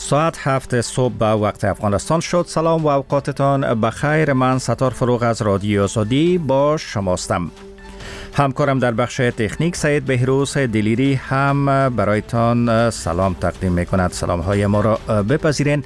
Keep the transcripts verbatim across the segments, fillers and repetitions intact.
ساعت هفت صبح به وقت افغانستان شد. سلام و اوقاتتان بخیر. من ستار فروغ از رادیو آزادی با شماستم. همکارم در بخش تکنیک سید بهروز دلیری هم برایتان سلام تقدیم می کند. سلام های ما را بپذیرین.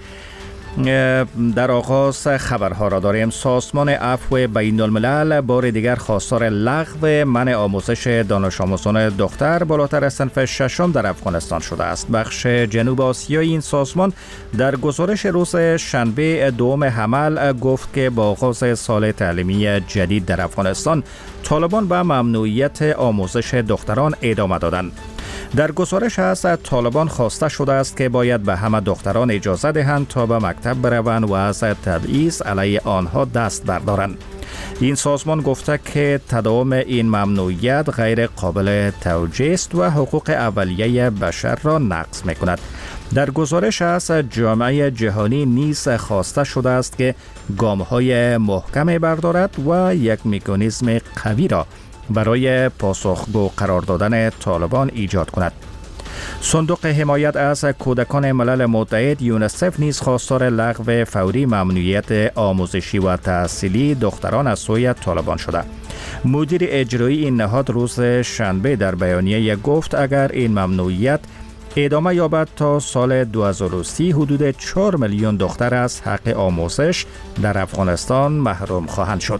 در آغاز خبرها را داریم. سازمان عفو بین الملل بار دیگر خواستار لغو منع آموزش دانش آموزان دختر بالاتر از صنف ششم در افغانستان شده است. بخش جنوب آسیایی این سازمان در گزارش روز شنبه دوم حمل گفت که با آغاز سال تعلیمی جدید در افغانستان طالبان به ممنوعیت آموزش دختران ادامه دادند. در گزارش است طالبان خواسته شده است که باید به همه دختران اجازه دهند تا به مکتب بروند و از تبعیض علیه آنها دست بردارند. این سازمان گفته که تداوم این ممنوعیت غیر قابل توجیه است و حقوق اولیه بشر را نقض می‌کند. در گزارش است جامعه جهانی نیز خواسته شده است که گام‌های محکمی بردارد و یک مکانیزم قوی را برای پاسخگو قرار دادن طالبان ایجاد کند. صندوق حمایت از کودکان ملل متحد یونیسف نیز خواستار لغو فوری ممنوعیت آموزشی و تحصیلی دختران از سوی طالبان شده. مدیر اجرایی این نهاد روز شنبه در بیانیه گفت اگر این ممنوعیت ادامه یابد تا سال دو هزار و سی حدود چهار میلیون دختر از حق آموزش در افغانستان محروم خواهند شد.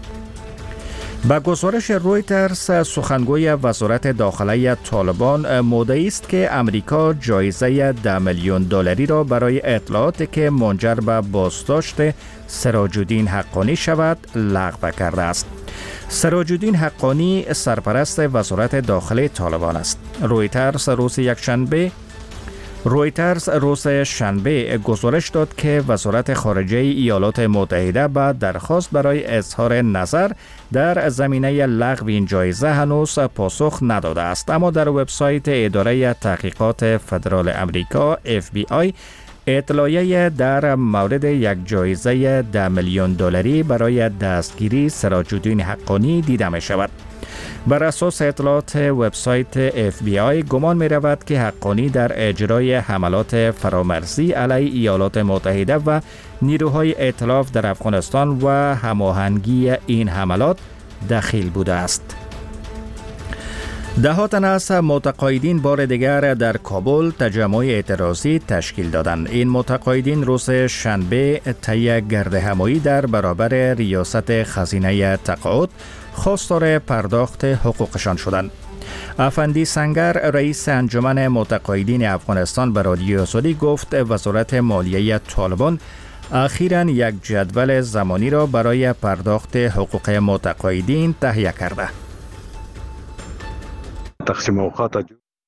با گزارش رویترز سخنگوی وزارت داخلی طالبان مدعی است که امریکا جایزه ده میلیون دلاری را برای اطلاعاتی که منجر به بازداشت سراج الدین حقانی شود لغو کرده است. سراج الدین حقانی سرپرست وزارت داخلی طالبان است. رویترز روز یکشنبه رویترز روز شنبه گزارش داد که وزارت خارجه ایالات متحده با درخواست برای اظهار نظر در زمینه لغو این جایزه هنوز پاسخ نداده است، اما در وبسایت اداره تحقیقات فدرال امریکا اف بی آی اطلاعیه در مورد یک جایزه ده میلیون دلاری برای دستگیری سراج الدین حقانی دیده می شود. بر اساس اطلاعات وبسایت اف بی آی گمان می رود که حقانی در اجرای حملات فرامرزی علیه ایالات متحده و نیروهای ائتلاف در افغانستان و هماهنگی این حملات دخیل بوده است. ده تن از متقاعدین بار دیگر در کابل تجمع اعتراضی تشکیل دادند. این متقاعدین روز شنبه طی گردهمایی در برابر ریاست خزینه تقاعد خواستار پرداخت حقوقشان شدند. افندی سنگر رئیس انجمن متقاعدین افغانستان به رادیو آزادی گفت وزارت مالیه طالبان اخیراً یک جدول زمانی را برای پرداخت حقوق متقاعدین تهیه کرده. تقسیم اوقات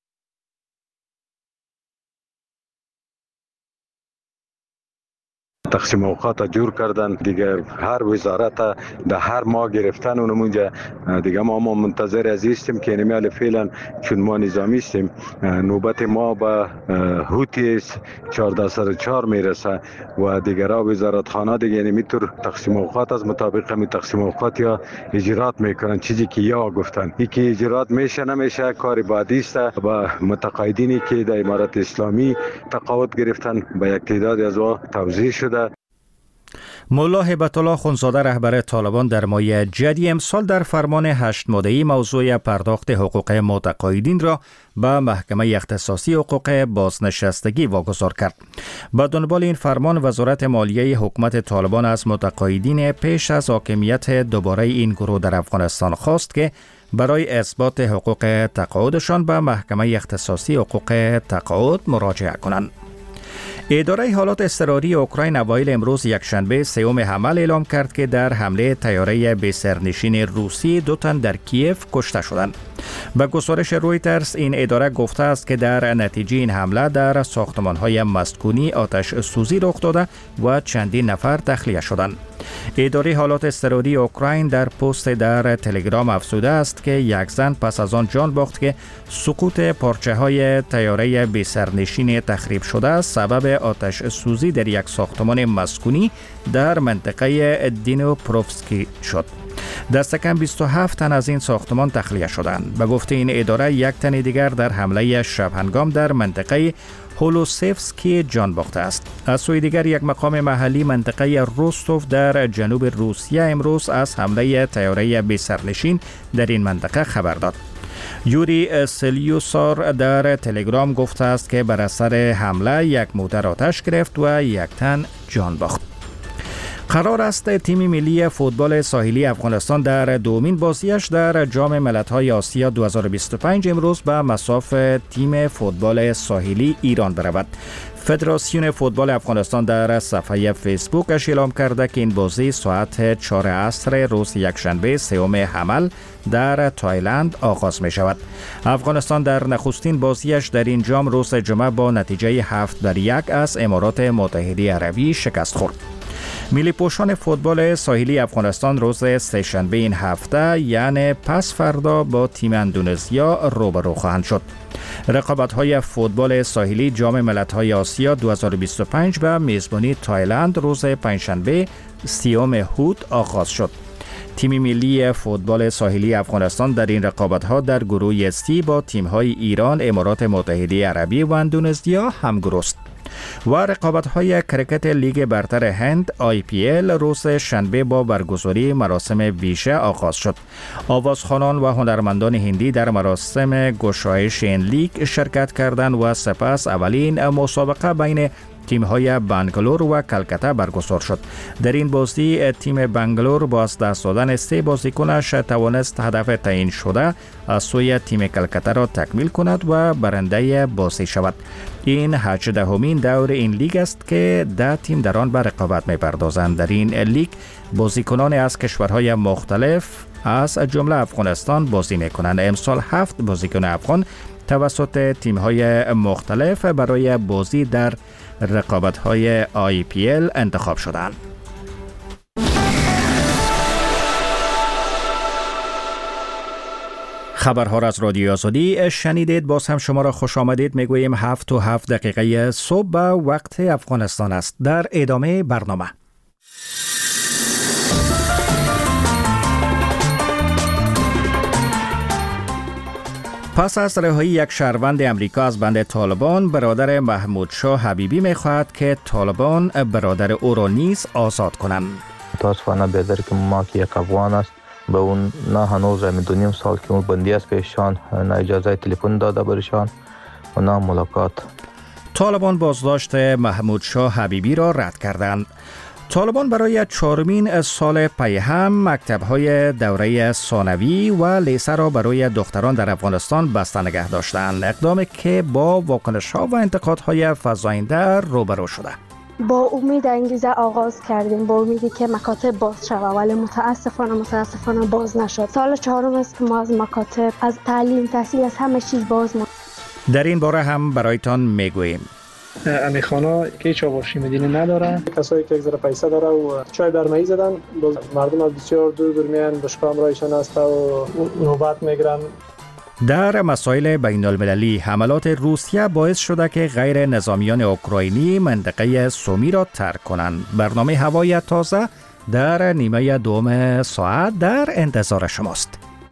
تقسیم اوقات جور کردن دیگه، هر وزارت در هر ماه گرفتن اونمونجا دیگه ما ما منتظر از هستیم که نمیال فعلا چون ما نظامی هستیم نوبت ما به هوتی چهارده صد و چهار میرسه و دیگه را وزارت خانه دیگه نمیتور تقسیم اوقات از مطابق می تقسیم اوقات یا اجرات میکنن، چیزی که یا گفتن یکی اجرات میشه نمیشه کار بعدی است. و متقاعدینی که در امارت اسلامی تقاعد گرفتن به یک تعداد از وا توزیع شده. ملا هیبت الله خونزاده رهبر طالبان در ماه جدی امسال در فرمان هشت ماده‌ای موضوع پرداخت حقوق متقاعدین را به محکمه اختصاصی حقوق بازنشستگی واگذار کرد. با دنبال این فرمان وزارت مالیه حکومت طالبان از متقاعدین پیش از حاکمیت دوباره این گروه در افغانستان خواست که برای اثبات حقوق تقاعدشان به محکمه اختصاصی حقوق تقاعد مراجعه کنند. اداره حالات اضطراری اوکراین اوایل امروز یکشنبه سوم حمل اعلام کرد که در حمله طیاره به سرنشین روسی دو تن در کیف کشته شدند. به گزارش رویترز این اداره گفته است که در نتیجه این حمله در ساختمان‌های مسکونی آتش سوزی رخ داده و چندین نفر تخلیه شدند. اداره حالات اضطراری اوکراین در پست در تلگرام افزوده است که یک زن پس از آن جان باخت که سقوط پارچه‌های طیاره بی سرنشین تخریب شده سبب آتش سوزی در یک ساختمان مسکونی در منطقه دینوپروفسکی شد. دست کم بیست و هفت تن از این ساختمان تخلیه شدند. به گفته این اداره یک تن دیگر در حمله شب هنگام در منطقه هولوسفسکی جان باخته است. از سوی دیگر یک مقام محلی منطقه روستوف در جنوب روسیه امروز از حمله طیاره بی سرنشین در این منطقه خبر داد. یوری سلیوسار در تلگرام گفته است که بر اثر حمله یک موتر آتش گرفت و یک تن جان باخت. قرار است تیم ملی فوتبال ساحلی افغانستان در دومین بازیش در جام ملت‌های آسیا دو هزار و بیست و پنج امروز به مصاف تیم فوتبال ساحلی ایران برود. فدراسیون فوتبال افغانستان در صفحه فیسبوکش اعلام کرده که این بازی ساعت چهار عصر روز یکشنبه سوم حمل در تایلند آغاز می شود. افغانستان در نخستین بازیش در این جام روز جمعه با نتیجه هفت بر یک از امارات متحده عربی شکست خورد. ملی پوشان فوتبال ساحلی افغانستان روز سه‌شنبه این هفته یعنی پس فردا با تیم اندونزیا روبرو خواهند شد. رقابت‌های فوتبال ساحلی جام ملت‌های آسیا دو هزار و بیست و پنج به میزبانی تایلند روز پنجشنبه سیوم هوت آغاز شد. تیم ملی فوتبال ساحلی افغانستان در این رقابت‌ها در گروه سی با تیم‌های ایران، امارات متحده عربی و اندونزیا همگرو است. و رقابت‌های کرکت لیگ برتر هند آی پی ال روز شنبه با برگزاری مراسم ویژه آغاز شد. آوازخوانان و هنرمندان هندی در مراسم گشایش این لیگ شرکت کردند و سپس اولین مسابقه بین تیم‌های بنگلور و کلکته برگزار شد. در این بازی تیم بنگلور با از دست دادن سه بازیکنش توانست هدف تعیین شده از سوی تیم کلکته را تکمیل کند و برنده بازی شود. این هجدهمین دور این لیگ است که ده تیم در آن به رقابت می‌پردازند. در این لیگ بازیکنان از کشورهای مختلف از جمله افغانستان بازی می‌کنند. امسال هفت بازیکن افغان توسط تیم‌های مختلف برای بازی در رقابت‌های آی پی ال انتخاب شدند. خبرها را از رادیو آزادی شنیدید. باز هم شما را خوش آمدید میگوییم. هفت و هفت دقیقه صبح به وقت افغانستان است. در ادامه برنامه پس از رهایی یک شهروند امریکا از بند طالبان، برادر محمود شاه حبیبی می‌خواهد که طالبان برادر او را نیز آزاد کنند. متاسفانه بی‌در که ما که یک افغان است به اون نه هنوز میدونیم سال که اون بندی است پیشان، نه اجازه تلفن داده برشان و نه ملاقات. طالبان بازداشت محمود شاه حبیبی را رد کردند. طالبان برای چهارمین سال پی هم مکتب‌های دوره ثانوی و لیسه را برای دختران در افغانستان بسته نگه داشتند، اقدامی که با واکنش‌ها و انتقادهای فزاینده روبرو شده. با امید انگیزه آغاز کردیم، با امیدی که مکاتب باز شود، ولی متاسفانه متاسفانه باز نشد. سال چهارم است که ما از مکاتب، از تعلیم، تحصیل، از همه چیز باز ما. در این باره هم برایتان میگوییم. امی خانه که هیچ آواشی مدینه نداره، کسایی که یک ذره پیسه داره و چای برمایی زدن، مردم از بسیار دور دور میان، بشکام رایشان است و نوبت میگیرن. در مسائل بین المللی حملات روسیه باعث شده که غیر نظامیان اوکراینی منطقه سومی را ترک کنند. برنامه هوای تازه در نیمه دوم ساعت در انتظار شماست.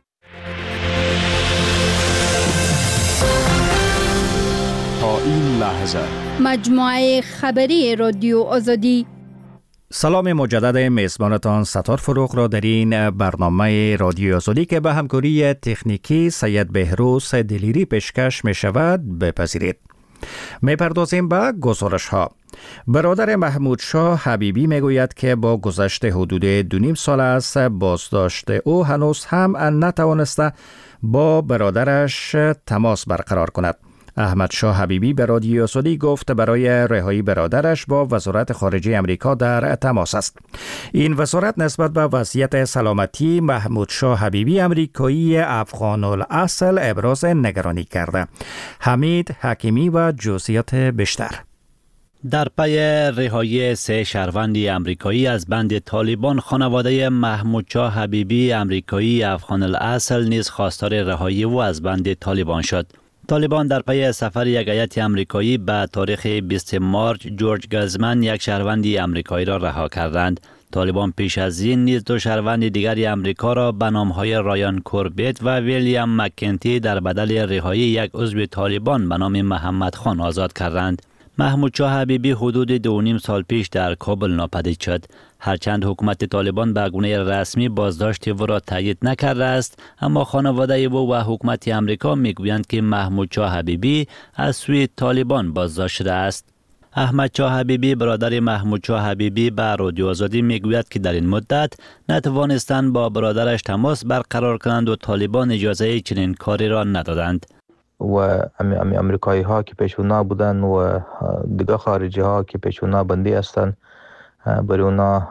تا این لحظه مجموعه خبری رادیو آزادی. سلام مجدد میزبانتان ستار فروغ را در این برنامه رادیو آزادی که به همکاری تکنیکی سید بهروز دلیری پیشکش می شود بپذیرید. می پردازیم به گزارش ها. برادر محمود شاه حبیبی می گوید که با گذشت حدود دو نیم سال از بازداشت او هنوز هم نتوانسته با برادرش تماس برقرار کند. احمد شاه حبیبی به رادیو آزادی گفت برای رهایی برادرش با وزارت خارجه امریکا در تماس است. این وزارت نسبت به وضعیت سلامتی محمود شاه حبیبی امریکایی افغان الاصل ابراز نگرانی کرده. حمید حکیمی و جزئیات بیشتر. در پی رهایی سه شهروند امریکایی از بند طالبان، خانواده محمود شاه حبیبی امریکایی افغان الاصل نیز خواستار رهایی او از بند طالبان شد. طالبان در پی سفر یک هیئت امریکایی به تاریخ بیست مارچ جورج گزمن یک شهروند امریکایی را رها کردند. طالبان پیش از این نیز دو شهروند دیگری امریکا را به نام‌های رایان کوربیت و ویلیام مکنتی در بدل رهایی یک عضو طالبان به نام محمد خان آزاد کردند. محمود شاه حبیبی حدود دو و نیم سال پیش در کابل ناپدید شد. هرچند حکومت طالبان به گونه رسمی بازداشت او را تایید نکرده است، اما خانواده او و حکومت امریکا میگویند که محمود شاه حبیبی از سوی طالبان بازداشت شده است. احمد شاه حبیبی برادر محمود شاه حبیبی به رادیو آزادی میگوید که در این مدت نتوانستند با برادرش تماس برقرار کنند و طالبان اجازه چنین کاری را ندادند. و امریکایی ها که پیشونا بودن و دیگه خارجی ها که پیشونا بندی هستند برای اونا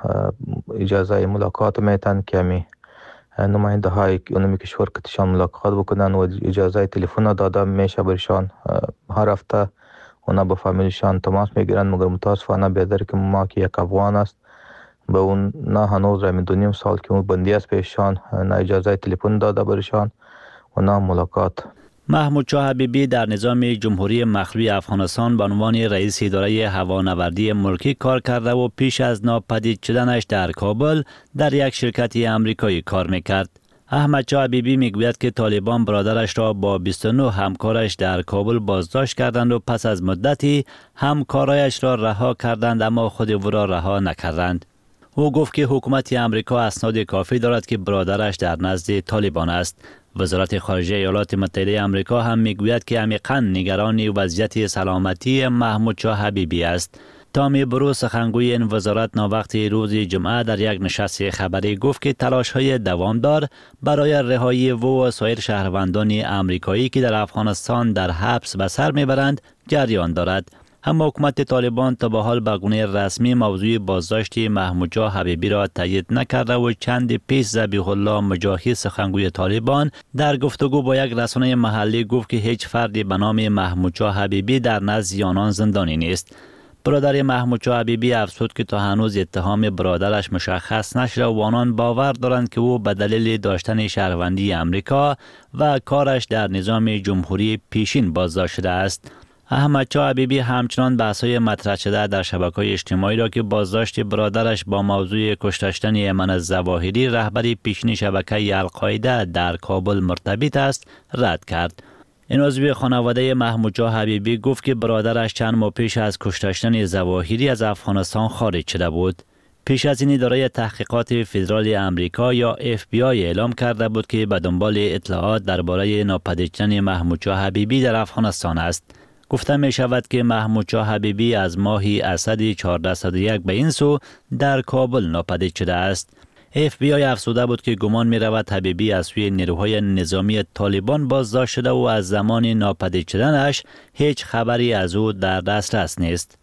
اجازه ملاقات میتن که می نماینده های اونمی کشور کتشان ملاقات بکنن و اجازه تلفن داده میشه برشان. هر هفته اونا با فامیلشان تماس میگیرن، مگر متاسفانه بیادر که ما که یک افغان است به اون نه هنوز رمی دو نیم سال که اون بندی است پیششان، نه اجازه تلفن داده برشان و نه ملاقات. محمود شاه حبیبی در نظام جمهوری مخلوع افغانستان به عنوان رئیس اداره هوانوردی ملکی کار کرده و پیش از ناپدید شدنش در کابل در یک شرکت امریکایی کار میکرد. احمد شاه حبیبی میگوید که طالبان برادرش را با بیست و نه همکارش در کابل بازداشت کردند و پس از مدتی همکارایش را رها کردند، اما خود او را رها نکردند. او گفت که حکومت امریکا اسناد کافی دارد که برادرش در نزد طالبان است. وزارت خارجه ایالات متحده آمریکا هم میگوید که عمیقاً نگران وضعیت سلامتی محمود شاه حبیبی است. تامی برو سخنگوی این وزارت ناوقت روز جمعه در یک نشست خبری گفت که تلاش‌های دوامدار برای رهایی او و سایر شهروندان آمریکایی که در افغانستان در حبس به سر میبرند جریان دارد. اما حکومت طالبان تا به حال به گونه رسمی موضوع بازداشت محمود شاه حبیبی را تایید نکرده و چند پیش ذبیح الله مجاهد سخنگوی طالبان در گفتگو با یک رسانه محلی گفت که هیچ فردی به نام محمود شاه حبیبی در نزد آنان زندانی نیست. برادر محمود شاه حبیبی افزود که تا هنوز اتهام برادرش مشخص نشده و آنان باور دارند که او به دلیل داشتن شهروندی امریکا و کارش در نظام جمهوری پیشین بازداشت شده است. احمد شاه حبیبی همچنان بحث‌های مطرح شده در شبکه‌های اجتماعی را که بازداشت برادرش با موضوع کشتن ایمن الظواهری رهبر پیشین شبکه القاعده در کابل مرتبط است رد کرد. این عضو خانواده محمود شاه حبیبی گفت که برادرش چند ماه پیش از کشتن ظواهری از افغانستان خارج شده بود. پیش از این اداره تحقیقات فدرال امریکا یا اف بی آی اعلام کرده بود که به دنبال اطلاعات درباره ناپدید شدن محمود شاه حبیبی در افغانستان است. گفته می شود که محمود شاه حبیبی از ماهی اسد چهارده صد و یک به این سو در کابل ناپدید شده است. اف بی آی افزوده بود که گمان می رود حبیبی از سوی نیروهای نظامی طالبان بازداشت شده و از زمان ناپدید شدنش هیچ خبری از او در دسترس نیست.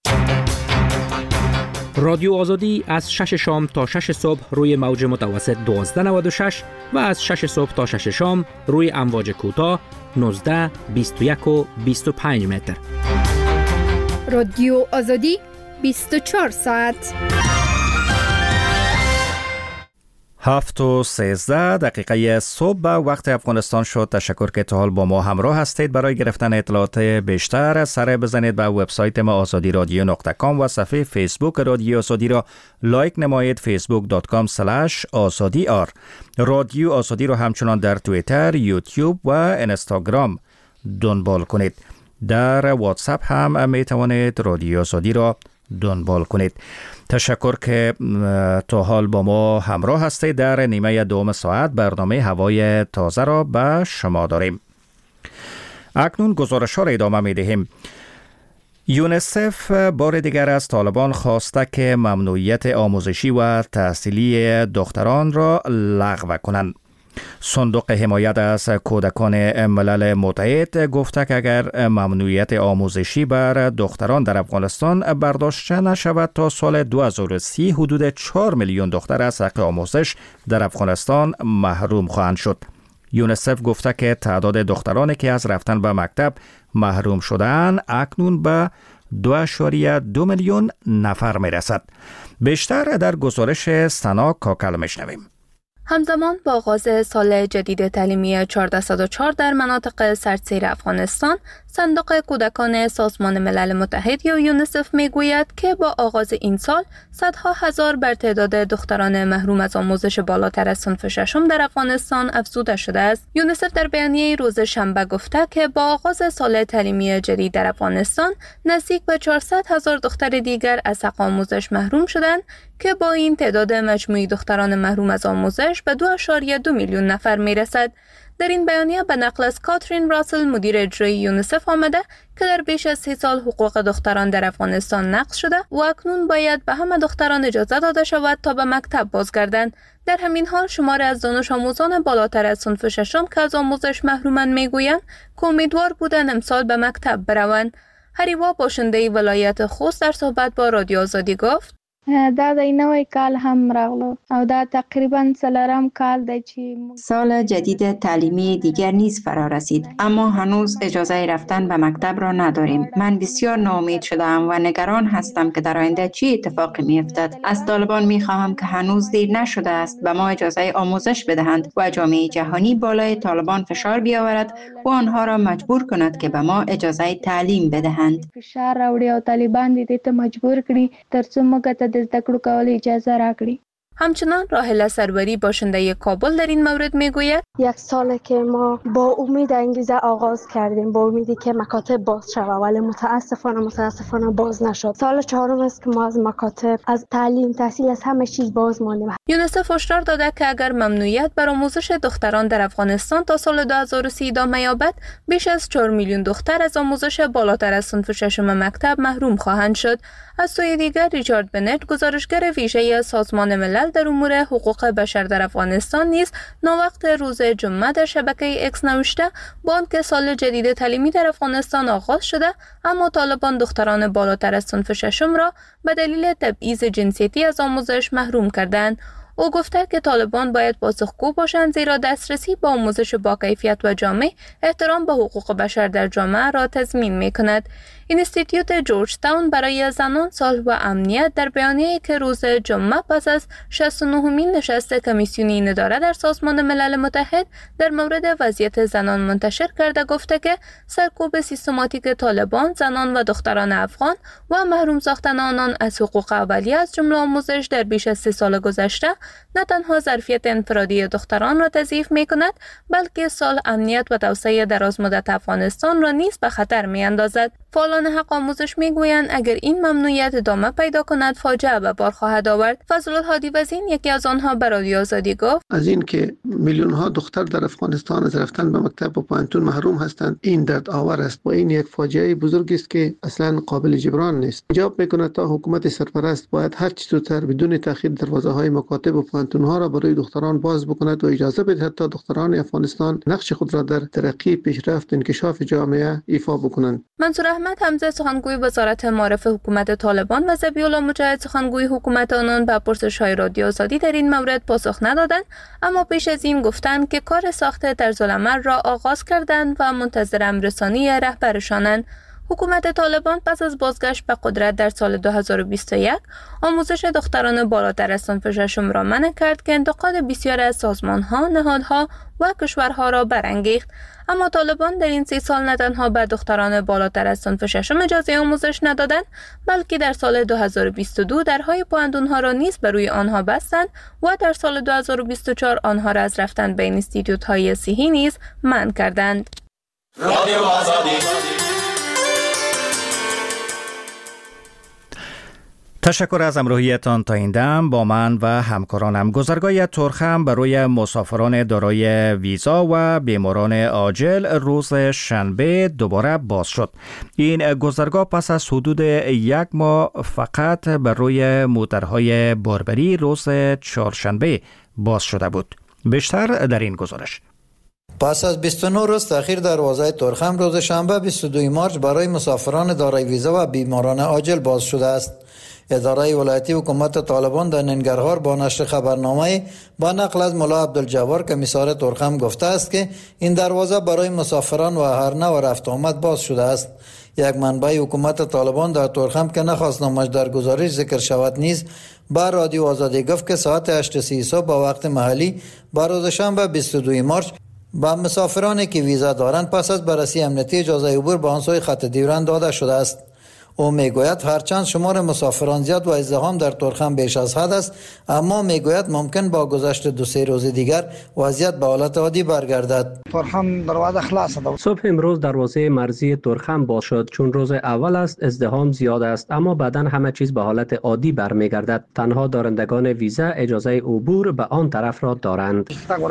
رادیو آزادی از شش شام تا شش صبح روی موج متوسط دوازده نود و شش و از شش صبح تا شش شام روی امواج کوتاه نوزده، بیست و یک و بیست و پنج متر. رادیو آزادی بیست و چهار ساعت. هفت و سیزده دقیقه صبح به وقت افغانستان شد. تشکر که تا حال با ما همراه هستید. برای گرفتن اطلاعات بیشتر سر بزنید به وبسایت ما آزادی رادیو نقطه کام و صفحه فیسبوک رادیو آزادی را لایک نمایید فیسبوک دات کام اسلش آزادی آر. رادیو آزادی را همچنان در توییتر، یوتیوب و اینستاگرام دنبال کنید. در واتساپ هم می توانید رادیو آزادی را دنبال کنید. تشکر که تا حال با ما همراه هستید. در نیمه دوم ساعت برنامه هوای تازه را به شما داریم. اکنون گزارش ها را ادامه می دهیم. یونیسف بار دیگر از طالبان خواسته که ممنوعیت آموزشی و تحصیلی دختران را لغو کنند. صندوق حمایت از کودکان ملل متحد گفته که اگر ممنوعیت آموزشی بر دختران در افغانستان برداشته نشود تا سال دو هزار و سی حدود چهار میلیون دختر از حق آموزش در افغانستان محروم خواهند شد. یونیسف گفته که تعداد دخترانی که از رفتن به مکتب محروم شده‌اند اکنون به دو اشاریه دو میلیون نفر میرسد. بیشتر در گزارش سنا کاکل میشنویم. همزمان با آغاز سال جدید تعلیمی چهارده صد و چهار در مناطق سردسیر افغانستان، صندوق کودکان سازمان ملل متحد یا یونیسف میگوید که با آغاز این سال صدها هزار بر تعداد دختران محروم از آموزش بالاتر از صنف ششم در افغانستان افزوده شده است. یونیسف در بیانیه روز شنبه گفته که با آغاز سال تعلیمی جدید در افغانستان نزدیک به چهارصد هزار دختر دیگر از حق آموزش محروم شدند که با این تعداد مجموعی دختران محروم از آموزش به دو ممیز دو میلیون نفر میرسد. در این بیانیه به نقل از کاترین راسل مدیر اجرایی یونیسف آمده که در بیش از سی سال حقوق دختران در افغانستان نقض شده و اکنون باید به همه دختران اجازه داده شود تا به مکتب بازگردند. در همین حال شماری از دانش آموزان بالاتر از صنف ششم که از آموزش محرومند میگویند که امیدوار بودند امسال به مکتب بروند. هریوا باشنده ولایت خوست در صحبت با رادیو آزادی گفت: دا د نوې کال هم راغلو او دا تقریبا څلورم کال دی چې سال جدید تعلیمی دیگر نیز فرا رسید، اما هنوز اجازه رفتن به مکتب را نداریم. من بسیار ناامید شدم و نگران هستم که در آینده چی اتفاقی می‌افتد. از طالبان می‌خواهم که هنوز دیر نشده است به ما اجازه آموزش بدهند و جامعه جهانی بالای طالبان فشار بیاورد و آنها را مجبور کند که به ما اجازه تعلیم بدهند. فشار راوړي او طالبان دې ته مجبور کړي ترڅو موږ زده کړو کول اجازه راکړي. همچنان راحله سروری باشنده کابل در این مورد میگوید: یک ساله که ما با امید انگیزه آغاز کردیم، با امیدی که مکاتب باز شود، ولی متاسفانه متاسفانه باز نشد. سال چهارم است که ما از مکاتب، از تعلیم، تحصیل، از همه چیز باز ماندیم. یونیسف هشدار داده که اگر ممنوعیت بر آموزش دختران در افغانستان تا سال دو هزار و سی ادامه یابد، بیش از چهار میلیون دختر از آموزش بالاتر از صنف ششم مکتب محروم خواهند شد. از سوی دیگر ریچارد بنت، گزارشگر ویژه سازمان ملل در امور حقوق بشر در افغانستان نیز ناوقت روز جمعه در شبکه اکس نوشته با آنکه سال جدید تعلیمی در افغانستان آغاز شده، اما طالبان دختران بالاتر از صنف ششم را به دلیل تبعیض جنسیتی از آموزش محروم کردند. او گفته که طالبان باید پاسخگو باشند، زیرا دسترسی به آموزش با کیفیت و جامع احترام به حقوق بشر در جامعه را تضمین می‌کند. اینستیتوت جورج تاون برای زنان، صلح و امنیت در بیانیه‌ای که روز جمعه پس از شصت و نهمین نشست کمیسیون این اداره در سازمان ملل متحد در مورد وضعیت زنان منتشر کرده گفته که سرکوب سیستماتیک طالبان زنان و دختران افغان و محروم ساختن آنان از حقوق اولیه از جمله آموزش در بیش از سه سال گذشته نه تنها ظرفیت انفرادی دختران را تضعیف می‌کند، بلکه صلح، امنیت و توسعه درازمدت افغانستان را نیز به خطر می‌اندازد. فعالان حق آموزش میگویند اگر این ممنوعیت ادامه پیدا کند فاجعه به بار خواهد آورد. فضل الهادی وزین، یکی از آنها، به رادیو آزادی گفت: از این که میلیون ها دختر در افغانستان از رفتن به مکتب و پانتون محروم هستند، این درد آور است و این یک فاجعه بزرگی است که اصلا قابل جبران نیست. ایجاب میکند تا حکومت سرپرست باید هر چه زودتر بدون تأخیر دروازه های مکاتب و پانتون ها را برای دختران باز بکند و اجازه بدهد تا دختران افغانستان نقش خود را در ترقی، پیشرفت، انکشاف جامعه ایفا بکنند. منصور احمد حمزه، سخنگوی وزارت معارف حکومت طالبان، و ذبیح الله مجاهد، سخنگوی حکومت آنان، به پرسش‌های رادیو آزادی در این مورد پاسخ ندادند، اما پیش از این گفتند که کار ساخت طرزالعمل را آغاز کردند و منتظر امررسانی رهبرشانند. حکومت طالبان پس از بازگشت به قدرت در سال دو هزار و بیست و یک آموزش دختران بالاتر از صنف ششم را منع کرد که انتقاد بسیاری از سازمان‌ها، نهادها و کشورها را برانگیخت. اما طالبان در این سی سال نه تنها به دختران بالاتر از صنف ششم اجازه آموزش ندادند، بلکه در سال دو هزار و بیست و دو درهای پوهنتون‌ها را نیز بر روی آنها بستند و در سال دو هزار و بیست و چهار آنها را از رفتن به اینستیتوت‌های صحی نیز منع کردند. رادیو آزادی. تشکر از همراهیتان تا این دم. با من و همکارانم. گذرگاه ترخم برای مسافران دارای ویزا و بیماران عاجل روز شنبه دوباره باز شد. این گذرگاه پس از حدود یک ماه فقط برای موترهای باربری روز چهارشنبه باز شده بود. بیشتر در این گزارش. پس از بیست و نه روز تأخیر دروازه ترخم روز شنبه بیست و دو مارس برای مسافران دارای ویزا و بیماران عاجل باز شده است. اداره ولایتی حکومت طالبان در ننگرهار با نشر خبرنامه با نقل از ملا عبدالجوار کمیسار ترخم گفته است که این دروازه برای مسافران و هر نوع رفت آمد باز شده است. یک منبع حکومت طالبان در ترخم که نخواست نامش در گزارش ذکر شود نیز با رادیو آزادی گفت که ساعت هشت و سی صبح با وقت محلی با روز شنبه بیست و دو مارس با مسافرانی که ویزا دارند پس از بررسی امنیتی اجازه عبور به آن سوی خط دیورند داده شده است. او میگوید هرچند شمار مسافران زیاد و ازدحام در تورخم بیش از حد است، اما میگوید ممکن با گذشت دو سه روز دیگر وضعیت به حالت عادی برگردد. تورخم دروازه خلاص است. صبح امروز دروازه مرزی تورخم باز شد. چون روز اول است ازدحام زیاد است، اما بعدا همه چیز به حالت عادی برمیگردد. تنها دارندگان ویزا اجازه عبور به آن طرف را دارند.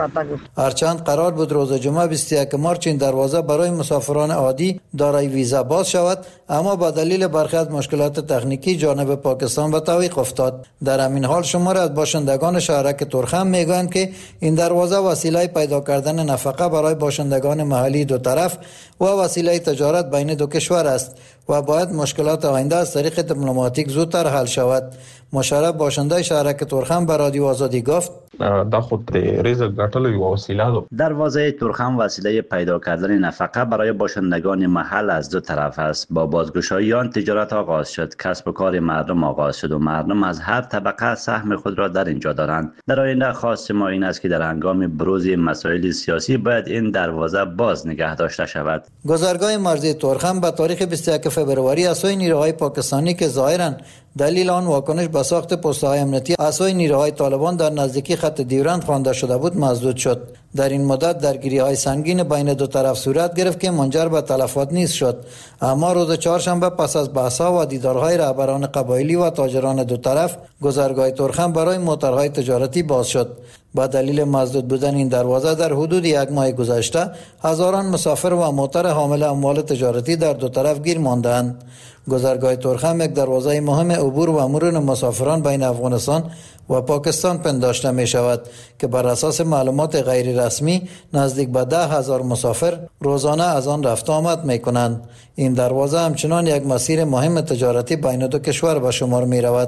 هرچند قرار بود روز جمعه بیست و یک مارچ این دروازه برای مسافران عادی دارای ویزا باز شود، اما با دلیل برخی از مشکلات تکنیکی جانب پاکستان به تعویق افتاد. در همین حال شمار از باشندگان شهرک تورخم میگویند که این دروازه وسیله پیدا کردن نفقه برای باشندگان محلی دو طرف و وسیله تجارت بین دو کشور است و باید مشکلات آینده از طریق دیپلماتیک زودتر حل شود. مشرف باشنده شهرک تورخم به رادیو آزادی گفت دا خود ریزه ګټلو یو وسیله ده. دروازه تورخم وسیله پیدا کردن نفقه برای باشندگان محل از دو طرف است. با بازگشایی آن تجارت آغاز شد، کسب و کار مردم آغاز شد و مردم از هر طبقه سهم خود را در اینجا دارند. در آینده خواست ما این است که در هنگام بروز مسائل سیاسی باید این دروازه باز نگه داشته شود. گذرگاه مرزی تورخم به تاریخ بیست و یک فوریه از سوی نیروهای پاکستانی که ظاهراً دلیل آن واکنش به ساخت پست‌های امنیتی از سوی نیروهای طالبان در نزدیکی خط دیورند خوانده شده بود مسدود شد. در این مدت درگیری‌های سنگین بین دو طرف صورت گرفت که منجر به تلفات نیز شد، اما روز چهارشنبه پس از بحث‌ها و دیدارهای رهبران قبایلی و تاجران دو طرف گذرگاه تورخم برای موترهای تجارتی باز شد. با دلیل مسدود بودن این دروازه در حدود یک ماه گذشته هزاران مسافر و موتر حامل اموال تجارتی در دو طرف گیر ماندند. گذرگاه تورخم یک دروازه مهم عبور و مرور مسافران بین افغانستان و پاکستان پنداشته می شود که بر اساس معلومات غیر رسمی نزدیک به ده هزار مسافر روزانه از آن رفت آمد می کنند. این دروازه همچنان یک مسیر مهم تجارتی بین دو کشور به شمار می رود.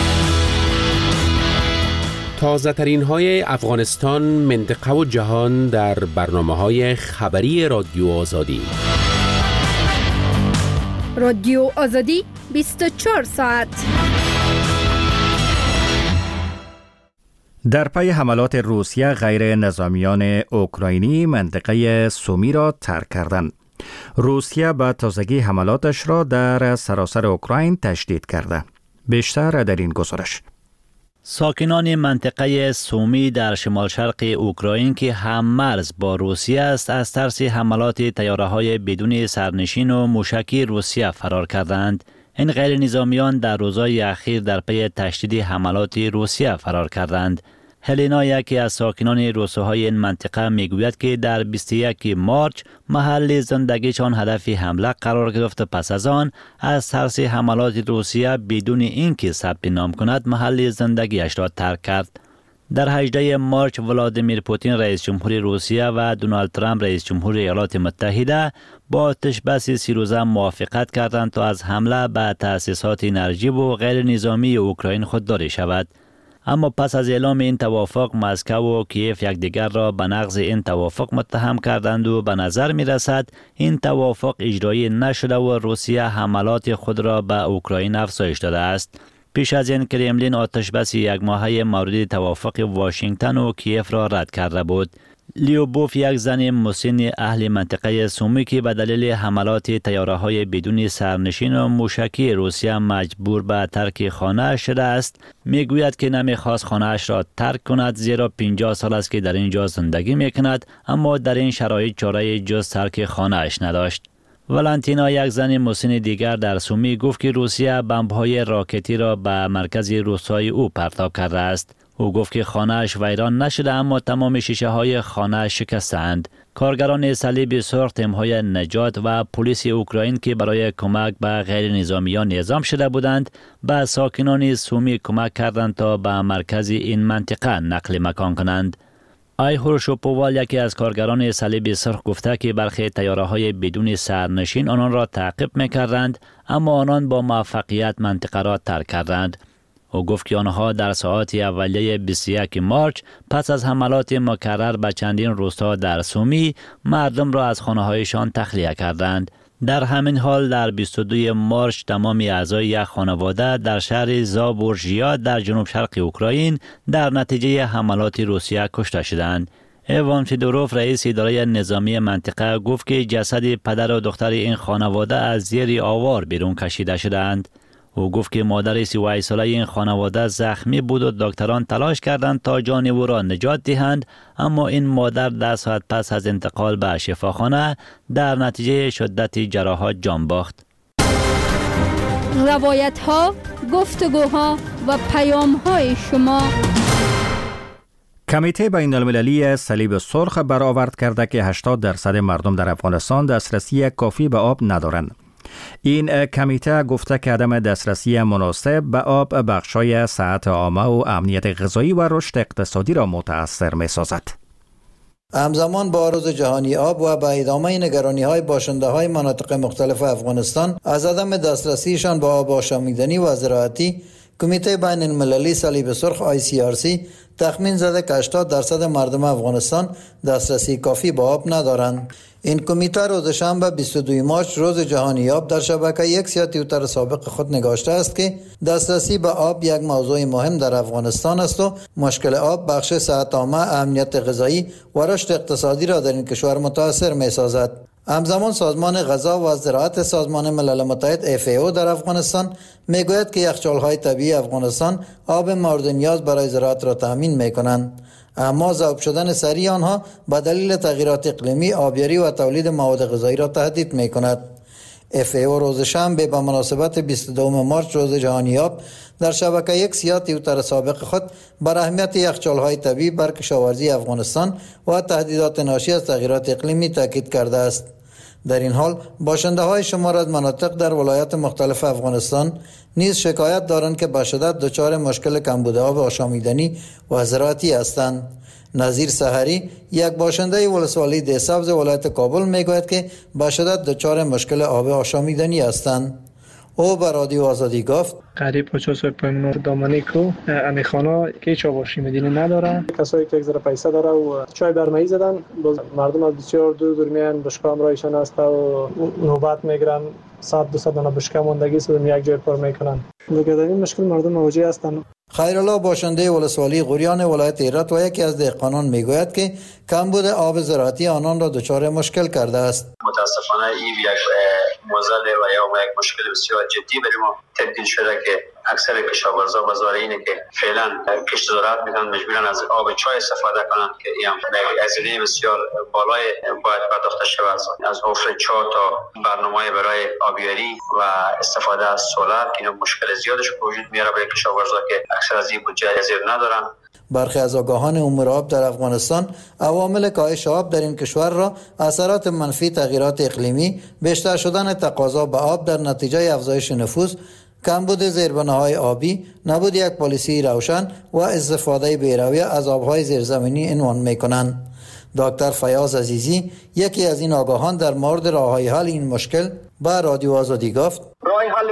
تازه ترین های افغانستان، منطقه و جهان در برنامه های خبری رادیو آزادی. رادیو آزادی بیست و چهار ساعت. در پی حملات روسیه غیر نظامیان اوکراینی منطقه سومی را ترک کردند. روسیه به تازگی حملاتش را در سراسر اوکراین تشدید کرده. بیشتر در این گزارش. ساکنان منطقه سومی در شمال شرق اوکراین که هم مرز با روسیه است از ترس حملات طیاره‌های بدون سرنشین و موشکی روسیه فرار کردند. این غیر نظامیان در روزهای اخیر در پی تشدید حملات روسیه فرار کردند. هلینا یکی از ساکنان روسوهای این منطقه میگوید که در بیست و یک مارچ محل زندگیشان هدف حمله قرار گرفت و پس از آن از ترس حملات روسیه بدون اینکه ثبت نام کند محل زندگیش را ترک کرد. در هجدهم مارچ ولادیمیر پوتین رئیس جمهور روسیه و دونالد ترامپ رئیس جمهور ایالات متحده با آتش بس سی روزه موافقت کردند تا از حمله به تأسیسات انرژی و غیر نظامی اوکراین خودداری شود. اما پس از اعلام این توافق مسکو و کیف یکدیگر را به نقض این توافق متهم کردند و به نظر می رسد این توافق اجرایی نشده و روسیه حملات خود را به اوکراین افزایش داده است. پیش از این کرملین آتش بس یک ماهه مورد توافق واشنگتن و کیف را رد کرده بود. لیوبوف یک زن مسن اهل منطقه سومی که به دلیل حملات طیاره‌های بدون سرنشین و موشکی روسیه مجبور به ترک خانه شده است میگوید که نمیخواست خانه‌اش را ترک کند زیرا پنجاه سال است که در اینجا زندگی میکند اما در این شرایط چاره جز ترک خانه‌اش نداشت. ولنتینا یک زن مسن دیگر در سومی گفت که روسیه بمب‌های راکتی را به مرکز روستای او پرتاب کرده است. او گفت که خانه‌اش ویران نشده اما تمام شیشه های خانه شکستند. کارگران صلیب سرخ، تیم‌های نجات و پلیس اوکراین که برای کمک به غیر نظامیان اعزام شده بودند به ساکنان سومی کمک کردند تا به مرکز این منطقه نقل مکان کنند. ایهور شوپووال یکی از کارگران صلیب سرخ گفته که برخی طیاره‌های بدون سرنشین آنان را تعقیب می‌کردند اما آنان با موفقیت منطقه را ترک کردند. او گفت که آنها در ساعات اولیه بیست و یک مارچ پس از حملات مکرر به چندین روستا در سومی مردم را از خانه‌هایشان تخلیه کردند. در همین حال در بیست و دو مارچ تمام اعضای یک خانواده در شهر زابورژیا در جنوب شرق اوکراین در نتیجه حملات روسیه کشته شدند. ایوان فیدوروف رئیس اداره نظامی منطقه گفت که جسد پدر و دختر این خانواده از زیر آوار بیرون کشیده شدند. او گفت که مادر سی و هشت ساله این خانواده زخمی بود و دکتران تلاش کردند تا جان او را نجات دهند، اما این مادر ده ساعت پس از انتقال به شفاخانه در نتیجه شدت جراحات جان باخت. روایت ها، گفتگوها و پیام های شما. کمیته بین المللی صلیب سرخ برآورد کرده که هشتاد درصد مردم در افغانستان دسترسی کافی به آب ندارند. این کمیته گفته که عدم دسترسی مناسب به آب بخشای صحت عامه و امنیت غذایی و رشد اقتصادی را متاثر می سازد. همزمان با روز جهانی آب و به ادامه نگرانی های باشنده های مناطق مختلف افغانستان از عدم دسترسیشان به آب آشامیدنی و زراعتی، کمیته بین المللی صلیب سرخ آی سی آر سی تخمین زده که هشتاد درصد مردم افغانستان دسترسی کافی به آب ندارند. این کمیته روز شنبه بیست و دو مارس روز جهانی آب در شبکه یک یا توییتر سابق خود نگاشته است که دسترسی به آب یک موضوع مهم در افغانستان است و مشکل آب بخش صحت عامه، امنیت غذایی و رشد اقتصادی را در این کشور متاثر می سازد. همزمان سازمان غذا و زراعت سازمان ملل متحد اف ای او در افغانستان میگوید که یخچال‌های طبیعی افغانستان آب مورد نیاز برای زراعت را تامین می‌کنند، اما ذوب شدن سریع آنها به دلیل تغییرات اقلیمی آبیاری و تولید مواد غذایی را تهدید می‌کند. اف ای او روز شنبه به مناسبت بیست و دو مارس روز جهانی آب در شبکه یک سیا توییتر سابق خود بر اهمیت یخچال‌های طبیعی بر کشاورزی افغانستان و تهدیدات ناشی از تغییرات اقلیمی تاکید کرده است. در این حال باشنده های شمار از مناطق در ولایات مختلف افغانستان نیز شکایت دارند که به شدت دچار مشکل کمبود آب آشامیدنی و زراعتی هستند. نظیر سحری، یک باشنده ولسوالی ده سبز ولایت کابل میگوید که به شدت دچار مشکل آب آشامیدنی هستند. او به رادیو آزادی گفت قریب پچاس و پنج دامنی کو امی خانه که هیچ آباشی مدینه نداره، کسایی که یک ذره پیسه داره و چای برمایی زدن، باز مردم از بسیار دور دور میان، بشکه همراهشان هست و نوبت میگیرن، صد دو صد دانه بشکه موندگی سودن یک جای پر میکنن. دیگه در این مشکل مردم مواجه هستند. خیرالله باشنده ولسوالی غوریان ولایت هرات و یکی از دهقانان میگوید که کمبود آب زراعتی آنان را دچار مشکل کرده است. متاسفانه این یک موزل و یا یک مشکل بسیار جدی برای ما تبدیل شده که اکثر کشاورزا و زارعینی که فعلا کشت زراعت میکنن مجبورن از آب چای استفاده کنند که این هزینه بسیار بالای باید پرداخته شود. از حفره چاه تا برنامه برای آبیاری و استفاده از سولر که این مشکل زیادش وجود میاره برای کشاورزا که اکثر از این بودجه زیر ندارن. برخی از آگاهان امور آب در افغانستان عوامل کاهش آب در این کشور را اثرات منفی تغییرات اقلیمی، بیشتر شدن تقاضا به آب در نتیجه افزایش نفوذ، کمبود زیربناهای آبی، نبود یک پالیسی روشن و استفاده بی‌رویه از آبهای زیرزمینی عنوان می‌کنند. دکتر فیاض عزیزی، یکی از این آگاهان، در مورد راه‌های حل این مشکل با رادیو آزادی گفت: راه حل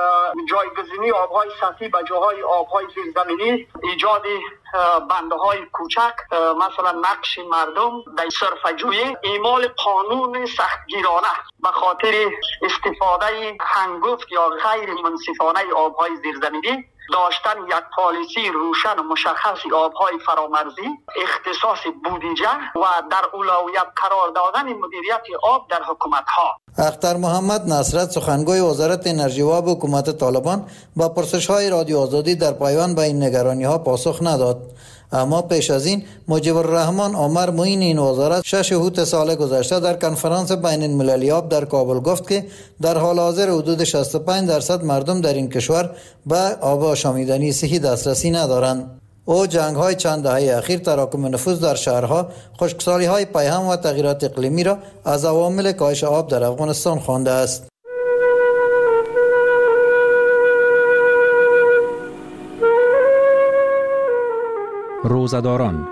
جایگزینی آب‌های سطحی به جاهای آب‌های زیرزمینی، ایجاد بنده‌های کوچک، مثلا نقش مردم در صرفه‌جویی، اعمال قانون سختگیرانه به خاطر استفاده هنگفت یا غیر منصفانه آب‌های زیرزمینی، داشتن یک پالیسی روشن و مشخص آب‌های فرامرزی، اختصاص بودجه و در اولویت قرار دادن مدیریت آب در حکومت‌ها. اختر محمد نصرت، سخنگوی وزارت انرژی و آب حکومت طالبان، با پرسش‌های رادیو آزادی در پایان به این نگرانی‌ها پاسخ نداد. اما پیش از این مجیب الرحمن عمر معین این وزارت شش هوت سال گذشته در کنفرانس بین المللی آب در کابل گفت که در حال حاضر حدود شصت و پنج درصد مردم در این کشور به آب آشامیدنی صحی دسترسی ندارند. او جنگ‌های چند دهه اخیر، تراکم نفوذ در شهرها، خشکسالی‌های پیهم و تغییرات اقلیمی را از عوامل کاهش آب در افغانستان خوانده است. روزداران،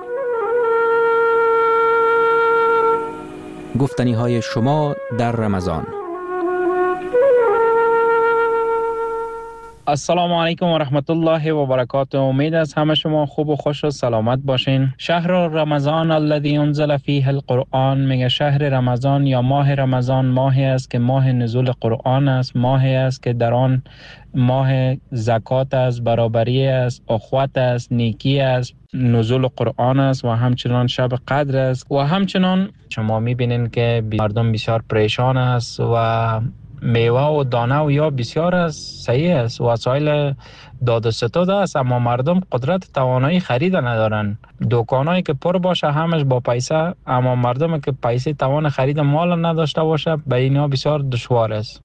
گفتنی های شما در رمضان. السلام علیکم و رحمت الله و برکاته. امید است همه شما خوب و خوش و سلامت باشین. شهر رمضان الذی انزل فیه القرآن، میگه شهر رمضان یا ماه رمضان ماهی است که ماه نزول قرآن است، ماهی است که در آن ماه زکات است، برابری است، اخوت است، نیکی است، نزول قرآن است و همچنان شب قدر است. و همچنان شما میبینین که مردم بسیار پریشان است و میوه و دانه و یا بسیار است، صحیح است، وسایل داد و ستد است، اما مردم قدرت توانایی خرید ندارن. دکانایی که پر باشه همش با پیسه، اما مردم که پیسه توان خرید مال نداشته باشه به اینا بسیار دشوار است.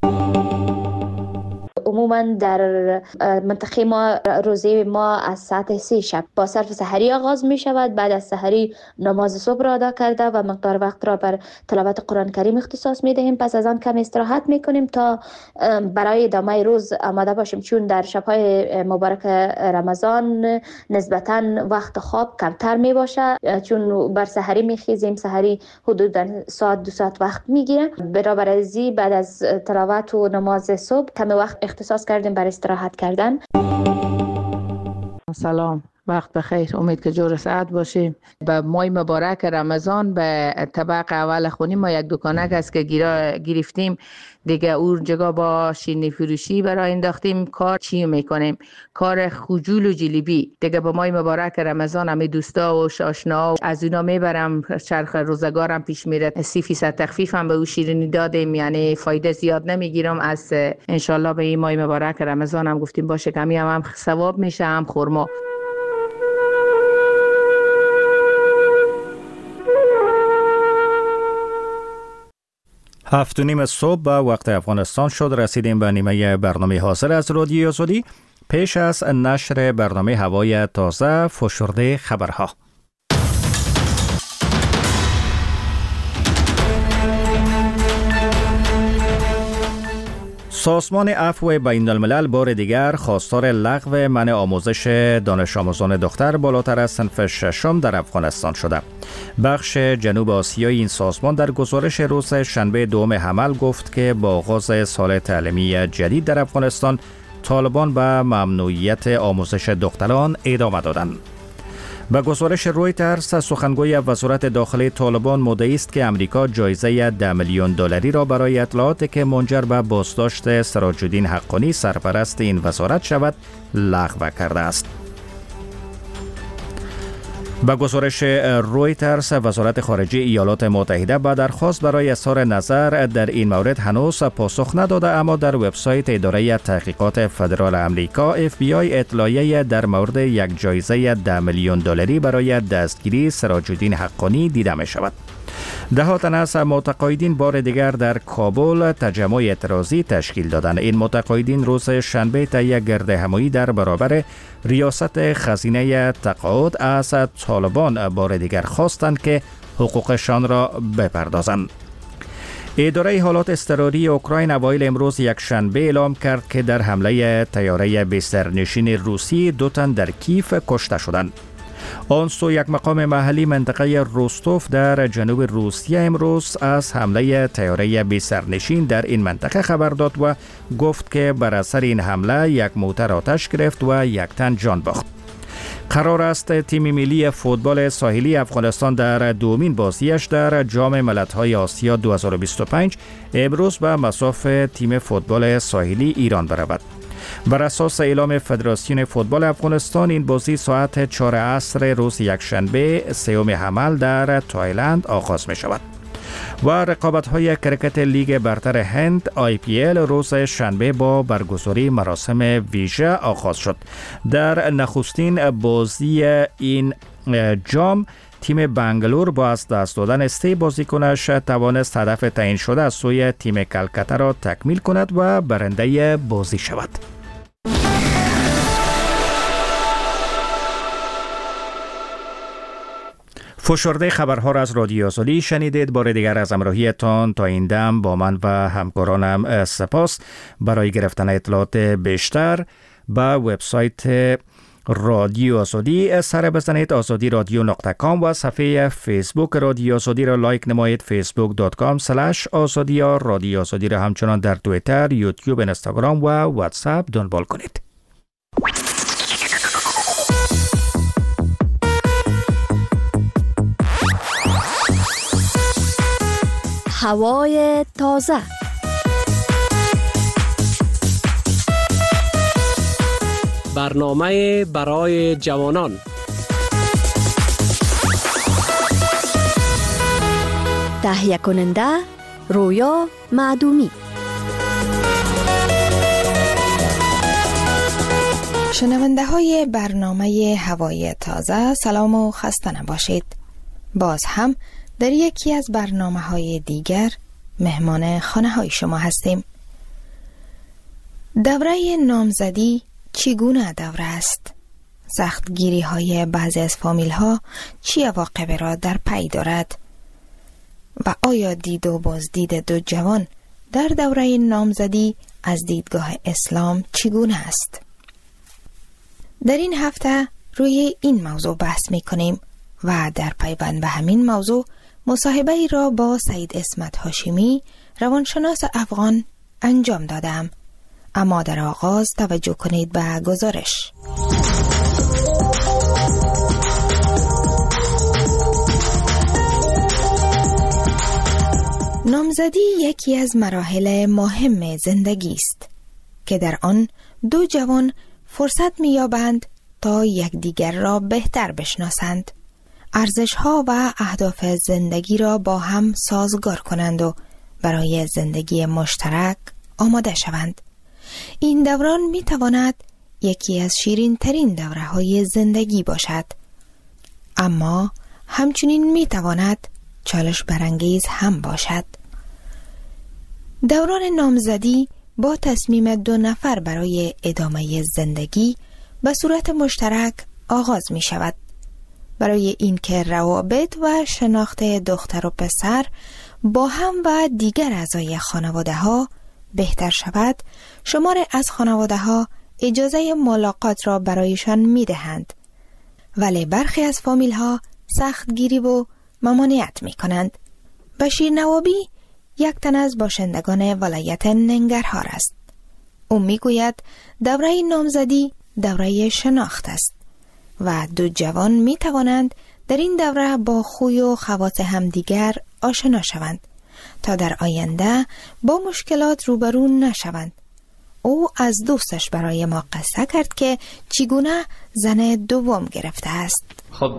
عموما در منطقه ما روزه ما از ساعت سه شب با صرف سحری آغاز می شود. بعد از سحری نماز صبح را ادا کرده و مقدار وقت را بر تلاوت قرآن کریم اختصاص می دهیم. پس از آن کم استراحت می کنیم تا برای ادامه روز آماده باشیم، چون در شبهای مبارک رمضان نسبتاً وقت خواب کمتر می باشه، چون بر سحری می خیزیم. سحری حدود ساعت دو ساعت وقت می گیره. برابر ازی بعد از تلاوت و نماز صبح کم وقت اختصاص کردیم برای استراحت کردن. سلام، وقت بخیر. امید که جور سعادت باشیم. به ماه مبارک رمضان به طبق اول خونی ما یک دکانک است که گرفتیم دیگه، اون جگا با شیرینی فروشی برای انداختیم. کار چی میکنیم؟ کار خجول و جلیبی دیگه. به ماه مبارک رمضان همه دوستا و آشنا از اونا میبرم، چرخ روزگارم پیش میره، سی فیصد تخفیف هم به او شیرینی دادیم، یعنی فایده زیاد نمیگیرم. از انشالله به این ماه مبارک رمضان هم گفتیم باشه کمی هم, هم ثواب میشه هم خورما. هفت و نیم صبح به وقت افغانستان شد. رسیدیم به نیمه برنامه حاصل از رادیو آزادی. پیش از نشر برنامه هوای تازه، فشرده خبرها. سازمان عفو بین الملل بار دیگر خواستار لغو منع آموزش دانش آموزان دختر بالاتر از صنف ششم در افغانستان شده. بخش جنوب آسیایی این سازمان در گزارش روز شنبه دوم حمل گفت که با آغاز سال تعلیمی جدید در افغانستان، طالبان به ممنوعیت آموزش دختران ادامه دادند. به گزارش رویترز، سخنگوی وزارت داخلی طالبان مدعی است که امریکا جایزه ده میلیون دلاری را برای اطلاعاتی که منجر به بازداشت سراج الدین حقانی سرپرست این وزارت شود لغو کرده است. به گزارش رویترز، وزارت خارجه ایالات متحده به درخواست برای اظهار نظر در این مورد هنوز پاسخ نداده، اما در وبسایت اداره تحقیقات فدرال امریکا اف بی آی اطلاعیه در مورد یک جایزه ده میلیون دلاری برای دستگیری سراج الدین حقانی دیده می شود. ده تن از متقاعدین بار دیگر در کابل تجمع اعتراضی تشکیل دادند. این متقاعدین روز شنبه طی یک گردهمایی در برابر ریاست خزینه تقاعد از طالبان بار دیگر خواستند که حقوقشان را بپردازند. اداره حالات اضطراری اوکراین اوایل امروز یک شنبه اعلام کرد که در حمله طیاره بسترنشین روسی دو تن در کیف کشته شدند. آن سو یک مقام محلی منطقه روستوف در جنوب روسیه امروز از حمله طیاره بی سرنشین در این منطقه خبر داد و گفت که بر اثر این حمله یک موتور آتش گرفت و یک تن جان باخت. قرار است تیم ملی فوتبال ساحلی افغانستان در دومین بازیش در جام ملت‌های آسیا دو هزار و بیست و پنج امروز به مصاف تیم فوتبال ساحلی ایران برود. بر اساس اعلام فدراسیون فوتبال افغانستان، این بازی ساعت چهار عصر روز یکشنبه سوم حمل در تایلند آغاز می شود. و رقابت‌های کرکت لیگ برتر هند آی پی ال روز شنبه با برگزاری مراسم ویژه آغاز شد. در نخستین بازی این جام، تیم بنگلور با از دست دادن سه بازیکنش توانست هدف تعیین شده از سوی تیم کلکته را تکمیل کند و برنده بازی شود. فشرده خبرها را از رادیو آزادی شنیدید. بار دیگر از همراهیتان تا این دم با من و همکارانم سپاس. برای گرفتن اطلاعات بیشتر به وبسایت رادیو آزادی سر بزنید، آزادی رادیو نقطه کام، و صفحه فیسبوک رادیو آزادی را لایک نمایید، فیسبوک دات کام اسلش آزادی. رادیو آزادی را همچنان در توییتر، یوتیوب، اینستاگرام و واتساپ دنبال کنید. هوای تازه. برنامه برای جوانان. تهیه کننده رویا معدومی. شنونده های برنامه هوای تازه، سلام و خسته نباشید. باز هم در یکی از برنامه های دیگر مهمان خانه های شما هستیم. دوره نامزدی چگونه دوره است؟ سختگیری های بعضی از فامیل ها چی عواقب را در پی دارد؟ و آیا دید و بازدید دو جوان در دوره نامزدی از دیدگاه اسلام چگونه است؟ در این هفته روی این موضوع بحث می کنیم و در پیوند به همین موضوع مصاحبه ای را با سید اسمت هاشمی، روانشناس افغان انجام دادم. اما در آغاز توجه کنید به گزارش. نامزدی یکی از مراحل مهم زندگی است که در آن دو جوان فرصت می‌یابند تا یکدیگر را بهتر بشناسند، ارزش‌ها و اهداف زندگی را با هم سازگار کنند و برای زندگی مشترک آماده شوند. این دوران می‌تواند یکی از شیرین‌ترین دوره‌های زندگی باشد، اما همچنین می‌تواند چالش برانگیز هم باشد. دوران نامزدی با تصمیم دو نفر برای ادامه زندگی به صورت مشترک آغاز می شود. برای اینکه روابط و شناخت دختر و پسر با هم و دیگر اعضای خانواده ها بهتر شود، شمار از خانواده ها اجازه ملاقات را برایشان می دهند. ولی برخی از فامیل ها سخت گیری و ممانعت می کنند. بشیر نوابی یک تن از باشندگان ولایت ننگرهار است. او می گوید دوره نامزدی دوره شناخت است و دو جوان می توانند در این دوره با خوی و خواص همدیگر آشنا شوند تا در آینده با مشکلات روبرو نشوند. او از دوستش برای ما قصه کرد که چگونه زن دوم گرفته است. خب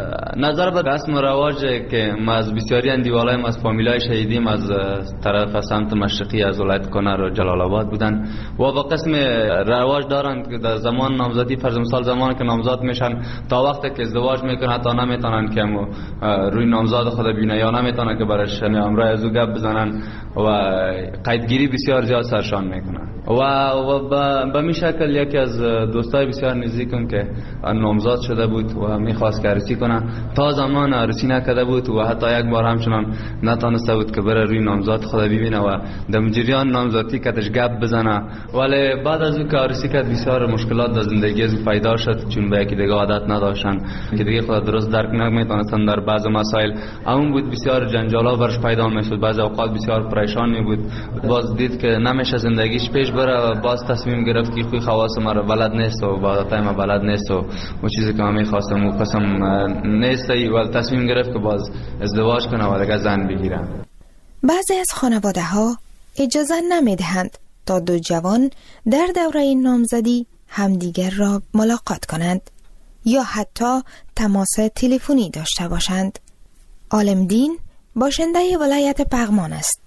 نظر به رسم و رواج که ما از بسیاری اندیوالای ما از فامیلای شهیدیم از طرف سمت مشرقی از ولایت کنر و جلال آباد بودن و با قسم رواج دارند که در زمان نامزدی، فرض مثال زمانی که نامزاد میشن تا وقتی که ازدواج میکنن حتی نمیتونن که روی نامزاد خود ببینن یا نمیتونن که برش امرای از او گپ بزنن و قیدگیری بسیار زیاد سرشان میکنن و, و به می شکل یکی از دوستای بسیار نزدیکم که نامزاد شده بود و میخواست که عروسی کنه، تا زمان عروسی نکرده بود و حتی یک بار همچنان نتونسته بود که بره روی نامزاد خود ببینه و در جریان نامزادی کتش گپ بزنه. ولی بعد از اون که عروسی کرد بسیار مشکلات در زندگی از پیدا شد، چون به یکی دیگه عادت نداشتن که دیگه خود درست درک نمیتونستن در بعض مسائل. همون بود بسیار جنجالا برش پیدا میشد، بعضی اوقات بسیار پریشان می بود. باز دید که نمیشه زندگیش پیش بره و باز تصمیم گرفت که خوی خواص ما بلد نیست و عادتای ما بلد نیست و اون چیزی که من می‌خواستم و قسم نیست و تصمیم گرفت که باز ازدواج کنه و دیگه زن بگیره. بعضی از خانواده ها اجازه نمیدهند تا دو جوان در دوره نامزدی همدیگر را ملاقات کنند یا حتی تماس تلفنی داشته باشند. عالمدین باشنده ولایت پغمان است.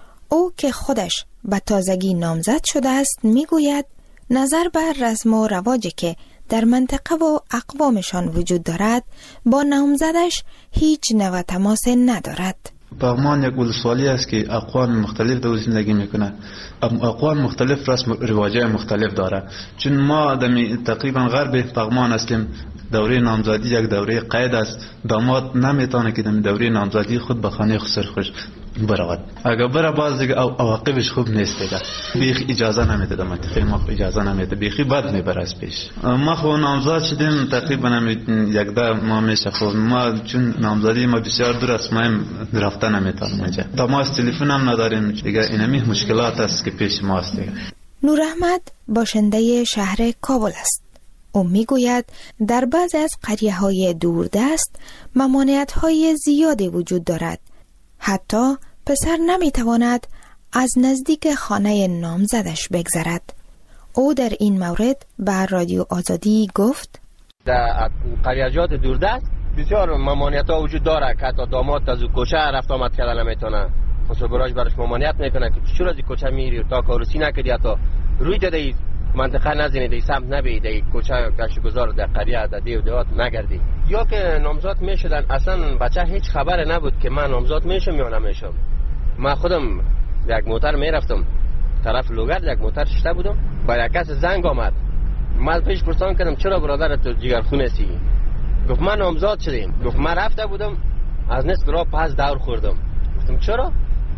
او که خودش به تازگی نامزد شده است میگوید نظر بر رسم و رواجی که در منطقه و اقوامشان وجود دارد با نامزدش هیچ نوع تماس ندارد. پغمان یک ولسوالی است که اقوام مختلف در زندگی میکنه. اقوام مختلف رسم و رواجای مختلف داره. چون ما دمی تقریبا غرب پغمان هستیم، دوره نامزدی یک دوره قید است. داماد نمیتونه که دمی دوره نامزدی خود به خانه خسر خوش برود. اگر بره باز دیگه عواقبش خوب نیست دیگه. بیخ اجازه نمیده، در منطقه ما اجازه نمیده، بیخی بد میبره از پیش. ما خو نامزد شدیم تقریبا یک ده ما میشه. خب ما چون نامزدی ما بسیار دور است، ما رفتن نمیتونیم اینجا. تماس تلفن هم نداریم دیگه. اینمی مشکلات است که پیش ماست دیگه. نوراحمد باشنده شهر کابل است. او میگوید در بعضی از قریه‌های دوردست ممانعت‌های زیادی وجود دارد. حتی پسر نمیتواند از نزدیک خانه نامزدش بگذرد. او در این مورد به رادیو آزادی گفت: در قریه‌جات دوردست بسیار ممانعت‌ها وجود داره که حتی داماد از کوچه رفت آمد کردن نمیتونه. خصوصا براش برش ممانعت میکنه که چرا از کوچه میری تا کارسی نکردی، حتی روی دادی منطقه نزنید، دی سمت نبی، دی کوچه گشتگذار در قریه در دیو دیوات نگردی. یا که نامزاد میشدن اصلا بچه هیچ خبر نبود که من نامزاد میشم یا نمیشم. من خودم یک موتر میرفتم طرف لوگرد، یک موتر شته بودم، با یک کس زنگ آمد. من پیش پرسان کردم چرا برادر تو جگرخونه سی؟ گفت من نامزاد شدیم. گفت من رفته بودم از نصف راه پس دور خوردم. گفتم چرا؟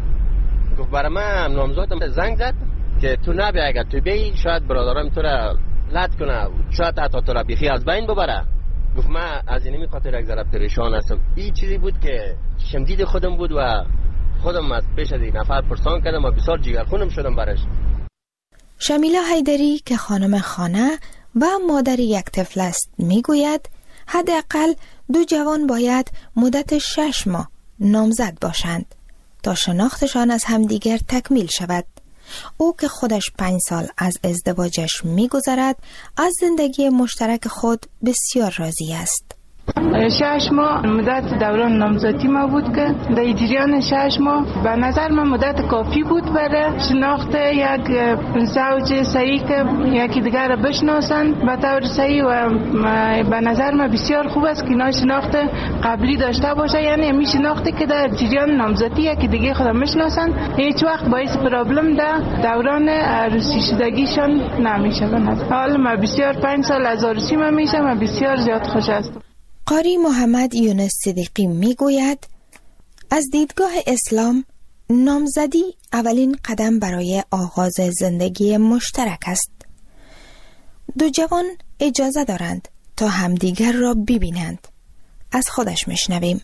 گفت برای من نامزادم زنگ زد که تو نبی، اگر تو بی شاید برادرم تو را لط کنه، شاید حتی تو را بیخی از بین ببره. گفت من از اینمی خاطر یک ذره پریشان هستم. این چیزی بود که شمدید خودم بود و خودم از پیش از این نفر پرسان کردم و بسیار جگرخونم شدم برش. شمیلا حیدری که خانم خانه و مادر یک طفل است میگوید حداقل دو جوان باید مدت شش ماه نامزد باشند تا شناختشان از همدیگر تکمیل شود. او که خودش پنج سال از ازدواجش میگذرد از زندگی مشترک خود بسیار راضی است. شش ماه مدت دوران نامزدی ما بود که در جریان شش ماه به نظر من مدت کافی بود برای شناخت یک زوج صحیح که یکی دیگر را بشناسند به طور صحیح و به نظر من بسیار خوب است که اینا شناخت قبلی داشته باشه، یعنی همین شناختی که در جریان نامزدی یکی دیگه خود میشناسند هیچ وقت باعث پرابلم در دوران عروسی شدگیشان نمیشه. حالا من بسیار پنج سال از عروسی من میشم و بسیار زیاد خوش هستم. قاری محمد یونس صدیقی میگوید از دیدگاه اسلام نامزدی اولین قدم برای آغاز زندگی مشترک است. دو جوان اجازه دارند تا همدیگر را ببینند. از خودش میشنویم.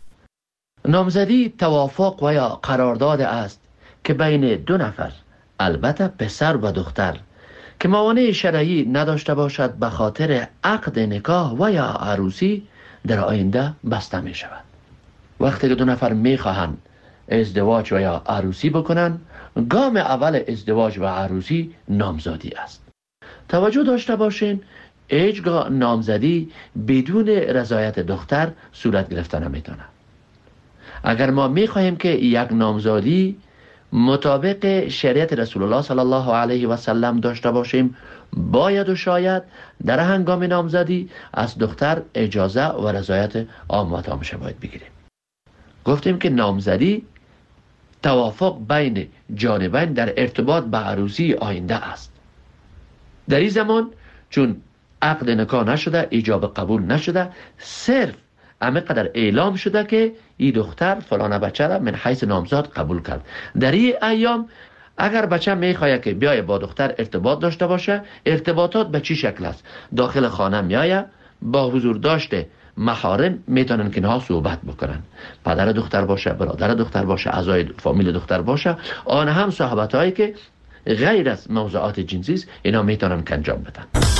نامزدی توافق و یا قرارداد است که بین دو نفر، البته پسر و دختر، که موانع شرعی نداشته باشد به خاطر عقد نکاح و یا عروسی در آینده بسته می شود. وقتی که دو نفر می خواهند ازدواج و یا عروسی بکنند، گام اول ازدواج و عروسی نامزدی است. توجه داشته باشین هیچگاه نامزدی بدون رضایت دختر صورت گرفته نمیتونه. اگر ما می خواهیم که یک نامزدی مطابق شریعت رسول الله صلی الله علیه و سلم داشته باشیم، باید و شاید در هنگام نامزدی از دختر اجازه و رضایت عام و تامشه باید بگیریم. گفتیم که نامزدی توافق بین جانبین در ارتباط به عروسی آینده است. در این زمان چون عقد نکاح نشده، ایجاب قبول نشده، صرف همه قدر اعلام شده که این دختر فلان بچه را من حیث نامزاد قبول کرد. در این ایام اگر بچه میخواد که بیای با دختر ارتباط داشته باشه، ارتباطات به چی شکل است؟ داخل خانه میایه، با حضور داشته محارم میتونن که اینها صحبت بکنن. پدر دختر باشه، برادر دختر باشه، اعضای فامیل دختر باشه، آن هم صحبت هایی که غیر از موضوعات جنسی است، اینا میتونن که انجام بدن.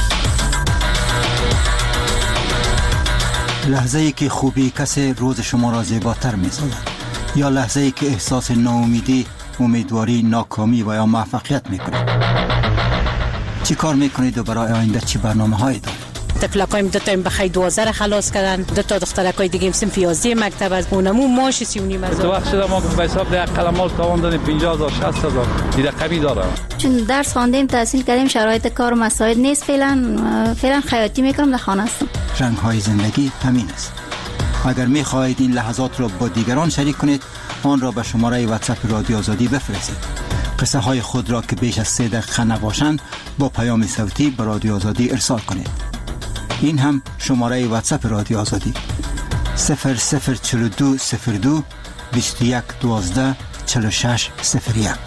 لحظه ای که خوبی کسی روز شما را زیباتر می‌سازد، یا لحظه ای که احساس ناامیدی، امیدواری، ناکامی و یا موفقیت میکنید. چی کار میکنید و برای آینده چی برنامه هایی دارید؟ تفلکایم دو تا این بخی دوازده خلاص کردن، دو تا دخترکای دیگه صنف یازده مکتب از اونمو ماش سی و نیم هزار. تو وقت شده ما به حساب ده قلمال تاوان دادیم پنجاه هزار شصت هزار دیگه قبی داره. چون درس خواندیم تحصیل کردیم شرایط کار و مساعد نیست، فعلا فعلا خیاطی میکنم در خانه هستم. رنگ های زندگی همین است. اگر میخواهید این لحظات را با دیگران شریک کنید، آن را به شماره واتساپ رادیو آزادی بفرستید. قصه های خود را که بیش از سه دقیقه نباشند با پیام صوتی به رادیو آزادی ارسال کنید. این هم شماره واتساپ رادیو آزادی صفر صفر چهل و دو صفر دو بیست و یک دوازده چهل و شش صفر یک.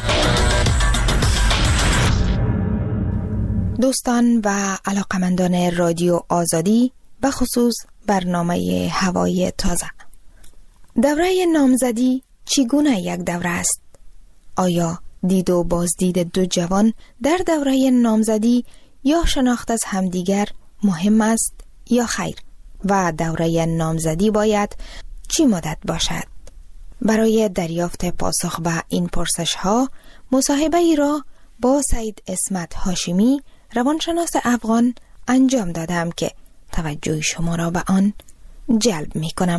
دوستان و علاقمندان رادیو آزادی، به خصوص برنامه هوای تازه، دوره نامزدی چگونه یک دوره است؟ آیا دید و بازدید دو جوان در دوره نامزدی یا شناخت از همدیگر مهم است یا خیر و دوره نامزدی باید چی مدت باشد؟ برای دریافت پاسخ به این پرسش ها مصاحبه ای را با سید اسمت هاشمی روانشناس افغان انجام دادم که توجه شما را به آن جلب می کنم.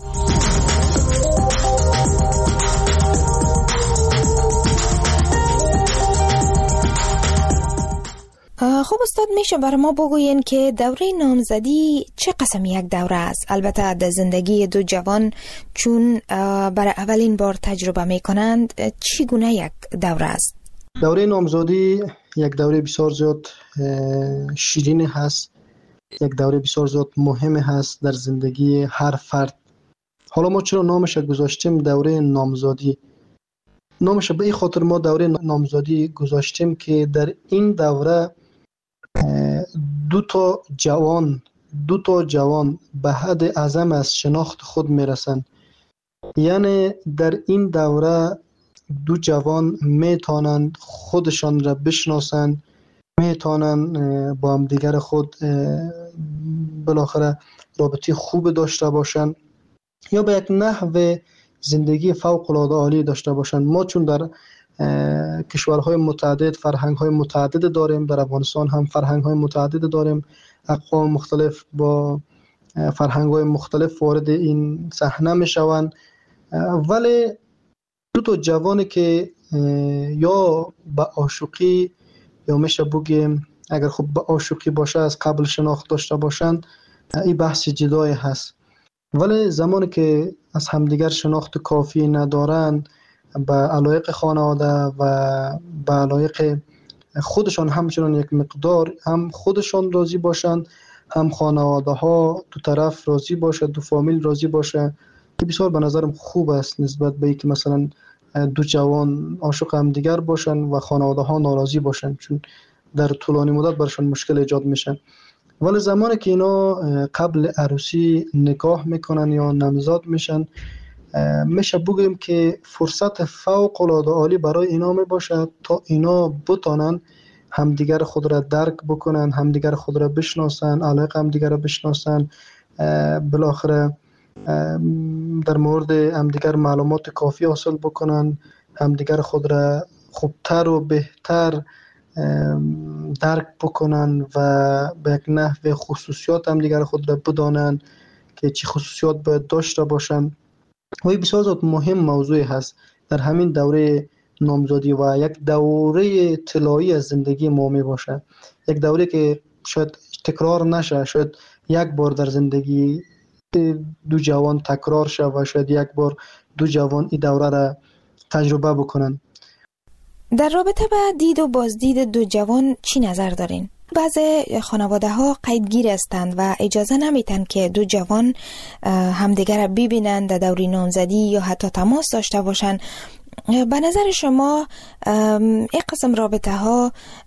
خب استاد، میشه برای ما بگوین که دوره نامزدی چه قسم یک دوره است؟ البته در زندگی دو جوان چون برای اولین بار تجربه میکنند چی گونه یک دوره است؟ دوره نامزدی یک دوره بسیار زیاد شیرین هست، یک دوره بسیار زیاد مهم هست در زندگی هر فرد. حالا ما چرا نامش گذاشتیم دوره نامزدی؟ نامش به این خاطر ما دوره نامزدی گذاشتیم که در این دوره دو تا جوان دو تا جوان به حد اعظم از شناخت خود میرسن. یعنی در این دوره دو جوان میتونن خودشان را بشناسن، میتونن با هم دیگر خود بالاخره رابطه خوب داشته باشن یا به یک نحو زندگی فوق العاده عالی داشته باشن. ما چون در کشورهای متعدد فرهنگ‌های متعدد داریم، در افغانستان هم فرهنگ‌های متعدد داریم، اقوام مختلف با فرهنگ‌های مختلف وارد این صحنه میشوند، ولی دو تا جوانی که یا به عاشقی یا میشه بگیم اگر خوب به عاشقی باشه از قبل شناخت داشته باشند، این بحث جدایی هست. ولی زمانی که از همدیگر شناخت کافی ندارن، به علایق خانواده و به علایق خودشان همچنان یک مقدار هم خودشان راضی باشند، هم خانواده ها دو طرف راضی باشه، دو فامیل راضی باشه، که بسیار به نظرم خوب است نسبت به اینکه مثلا دو جوان عاشق هم دیگر باشن و خانواده ها ناراضی باشن، چون در طولانی مدت برشان مشکل ایجاد میشه. ولی زمانی که اینا قبل عروسی نکاح میکنن یا نامزد میشن، میشه بگیم که فرصت فوق العاده عالی برای اینا می باشد تا اینا بتانن همدیگر خود را درک بکنن، همدیگر خود را بشناسن، علاقه همدیگر را بشناسن، بالاخره در مورد همدیگر معلومات کافی حاصل بکنن، همدیگر خود را خوبتر و بهتر درک بکنن و به یک نحو خصوصیات همدیگر خود را بدانن که چه خصوصیات باید داشته باشن. و این بسیار زیاد مهم موضوعی هست در همین دوره نامزدی و یک دوره طلایی از زندگی ما می باشه، یک دوره که شاید تکرار نشه، شاید یک بار در زندگی دو جوان تکرار شه و شاید یک بار دو جوان این دوره را تجربه بکنن. در رابطه با دید و بازدید دو جوان چی نظر دارین؟ بعضی خانواده ها قیدگیر هستند و اجازه نمیتن که دو جوان همدیگر را ببینند در دوره نامزدی یا حتی تماس داشته باشند. به نظر شما این قسم رابطه ها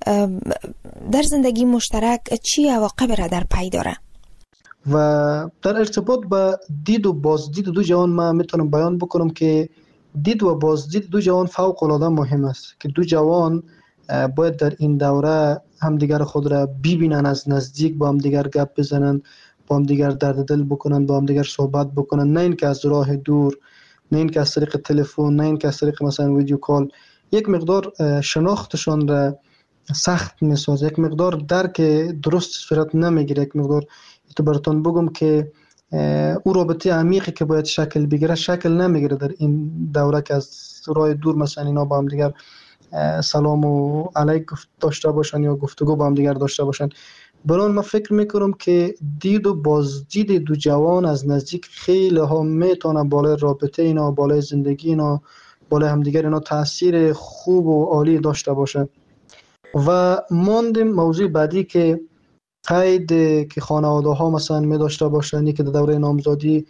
در زندگی مشترک چی عواقب را در پی داره؟ و در ارتباط با دید و بازدید دو جوان ما میتونم بیان بکنم که دید و بازدید دو جوان فوق العاده مهم است که دو جوان باید در این دوره همدیگر خود را ببینن، از نزدیک با هم دیگر گپ بزنن، با هم دیگر درد دل بکنن، با هم دیگر صحبت بکنن، نه اینکه از راه دور، نه اینکه از طریق تلفن، نه اینکه از طریق مثلا ویدیو کال. یک مقدار شناختشان را سخت میسازه، یک مقدار درک درست صورت نمیگیره، یک مقدار تو براتون بگم که او رابطه عمیقی که باید شکل بگیره شکل نمیگیره در این دوره که از راه دور مثلا اینا با هم دیگر سلام و علیک داشته باشن یا گفتگو با هم دیگر داشته باشن. برای من فکر میکنم که دید و بازدید دو جوان از نزدیک خیلی ها میتونه بالای رابطه اینا، بالای زندگی اینا، بالای همدیگر اینا تاثیر خوب و عالی داشته باشه. و ماندیم موضوع بعدی که قید که خانواده ها مثلا می داشته باشن، که در دوره نامزدی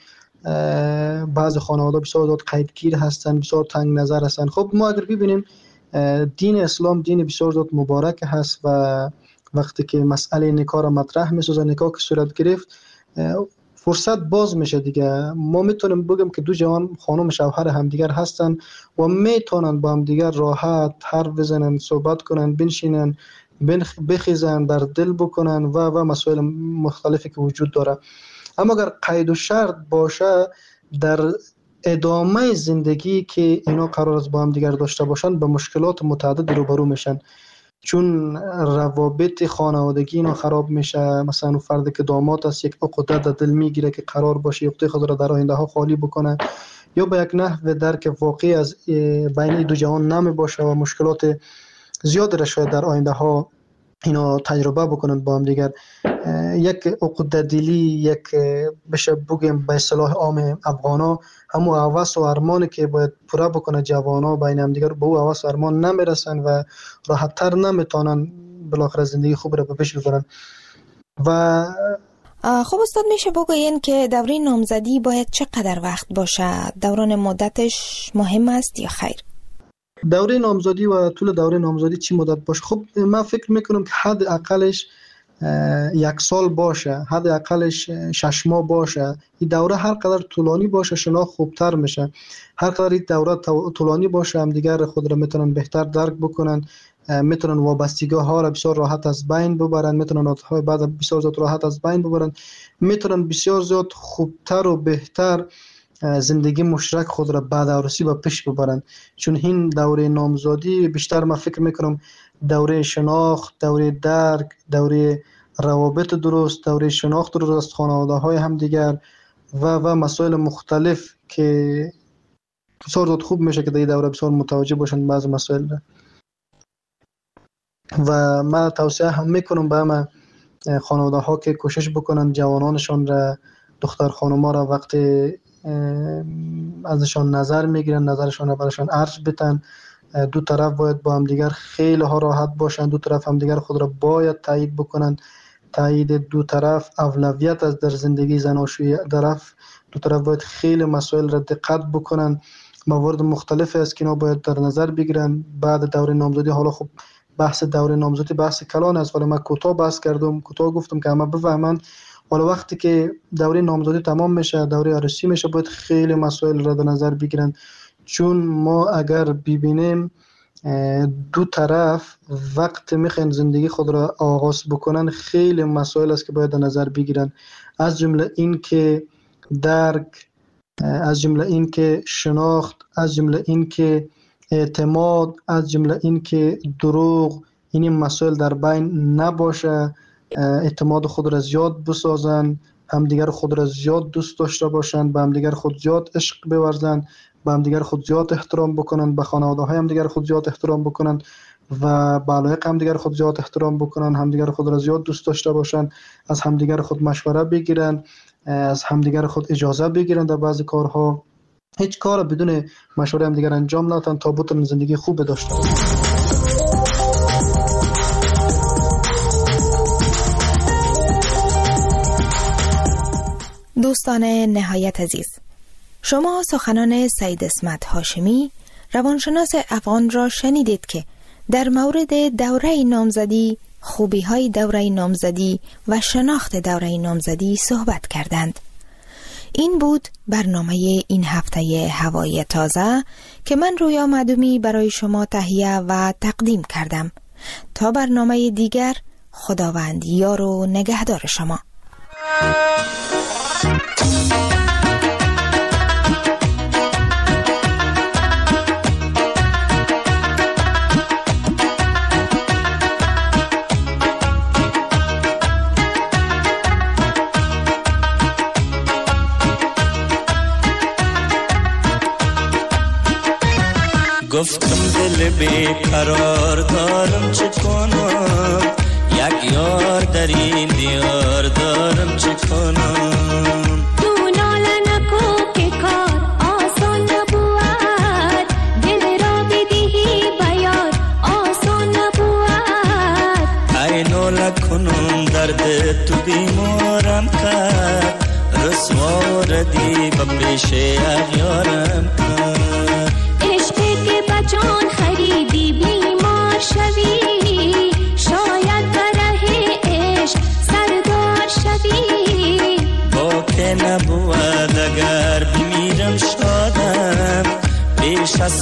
بعض خانواده بسیار زیاد قیدگیر هستن، بسیار تنگ نظر هستن. خب ما اگر ببینیم دین اسلام دین بسیار زیاد مبارک هست و وقتی که مسئله نکاح را مطرح می‌سازه، نکاح که صورت گرفت، فرصت باز میشه دیگه. ما میتونیم بگم که دو جوان خانم شوهر همدیگر هستن و میتونن با همدیگر راحت حرف بزنن، صحبت کنن، بنشینن، بخیزن، در دل بکنن و و مسائل مختلفی که وجود داره. اما اگر قید و شرط باشه در ادامه زندگی که اینا قرار است با هم دیگر داشته باشن به مشکلات متعدد روبرو میشن، چون روابط خانوادگی اینا خراب میشه. مثلا اون فردی که داماد است یک عقده در دل میگیره که قرار باشه عقده خود را در آینده ها خالی بکنه، یا به یک نحو درک واقعی از بین دو جهان نمی باشه و مشکلات زیاد را شاید در آینده ها اینا تجربه بکنن با هم دیگر. یک عقده دلی، یک بشه بگیم به اصطلاح عام افغانا همون هوس و ارمانی که باید پوره بکنه جوانا بین هم دیگر، به او هوس و ارمان نمیرسن و راحت‌تر نمیتونن بالاخره زندگی خوب را به پیش ببرن. و خب استاد میشه بگوین که دوره نامزدی باید چقدر وقت باشه؟ دوران مدتش مهم است یا خیر؟ دوره نامزدی و طول دوره نامزدی چی مدت باشه؟ خب من فکر میکنم که حد اقلش یک سال باشه، حد اقلش شش ماه باشه. این دوره هر قدر طولانی باشه شناخت خوبتر میشه. هر قدر این دوره طولانی باشه هم دیگر خود را میتونن بهتر درک بکنن، میتونن وابستگی ها را بسیار راحت از بین ببرن، میتونن عادت‌های بعد بسیار زیاد راحت از بین ببرن، میتونن بسیار زیاد خوبتر و بهتر زندگی مشترک خود را بعد عروسی با پیش ببرن. چون این دوره نامزدی بیشتر من فکر میکنم دوره شناخت، دوره درک، دوره روابط درست، دوره شناخت درست از خانواده های هم دیگر و و مسائل مختلف که بسیار زیاد خوب میشه که در این دوره بسیار متوجه باشن بعض مسائل را. و من توصیه هم میکنم به همه خانواده ها که کوشش بکنن جوانانشان را، دختر خانوما را وقتی ازشان نظر میگیرن نظرشان را برشان عرض بتن. دو طرف باید با هم دیگر خیلی ها راحت باشن، دو طرف هم دیگر خود را باید تایید بکنن. تایید دو طرف اولویت است در زندگی زناشویی. طرف دو طرف باید خیلی مسائل را دقت بکنن. موارد مختلف است که اینا باید در نظر بگیرن بعد دوره نامزدی. حالا خب بحث دوره نامزدی بحث کلان است ولی من کوتاه بحث کردم، کوتاه گفتم که همه بفهمن. حالا وقتی که دوره نامزدی تمام میشه، دوره عروسی میشه، باید خیلی مسائل را در نظر بگیرن. چون ما اگر ببینیم دو طرف وقت میخوان زندگی خود را آغاز بکنن خیلی مسائل است که باید در نظر بگیرن، از جمله این که درک، از جمله این که شناخت، از جمله این که اعتماد، از جمله این که دروغ، این مسائل در بین نباشه. اعتماد خود را زیاد بسازن، همدیگر خود را زیاد دوست داشته باشند، به همدیگر خود زیاد عشق بورزن، به همدیگر خود زیاد احترام بکنن، به خانواده های همدیگر خود زیاد احترام بکنن و به علایق همدیگر خود زیاد احترام بکنن، همدیگر خود را زیاد دوست داشته باشند، از همدیگر خود مشوره بگیرن، از همدیگر خود اجازه بگیرن در بعضی کارها. هیچ کار بدون مشوره همدیگر انجام ندن تا بتونن زندگی خوب داشته باشن. دوستان نهایت عزیز، شما سخنان سید اسمت هاشمی روانشناس افغان را شنیدید که در مورد دوره نامزدی، خوبی های دوره نامزدی و شناخت دوره نامزدی صحبت کردند. این بود برنامه این هفته هوای تازه که من رویا معدومی برای شما تهیه و تقدیم کردم. تا برنامه دیگر، خداوند یار و نگهدار شما. گفتم دل بیقرار دارم چه کنم، یک یار در این دیار دارم چه کنم. تو ناله نکو که کار آسان نبود، دل را بدهی بیار آسان نبود. ای ناله کنم درد تو بیمارم کرد، رسوا ردی به پیش اغیارم کرد. جان خریدی بیمار شوی، شاید بره عشق سردار شوی. با که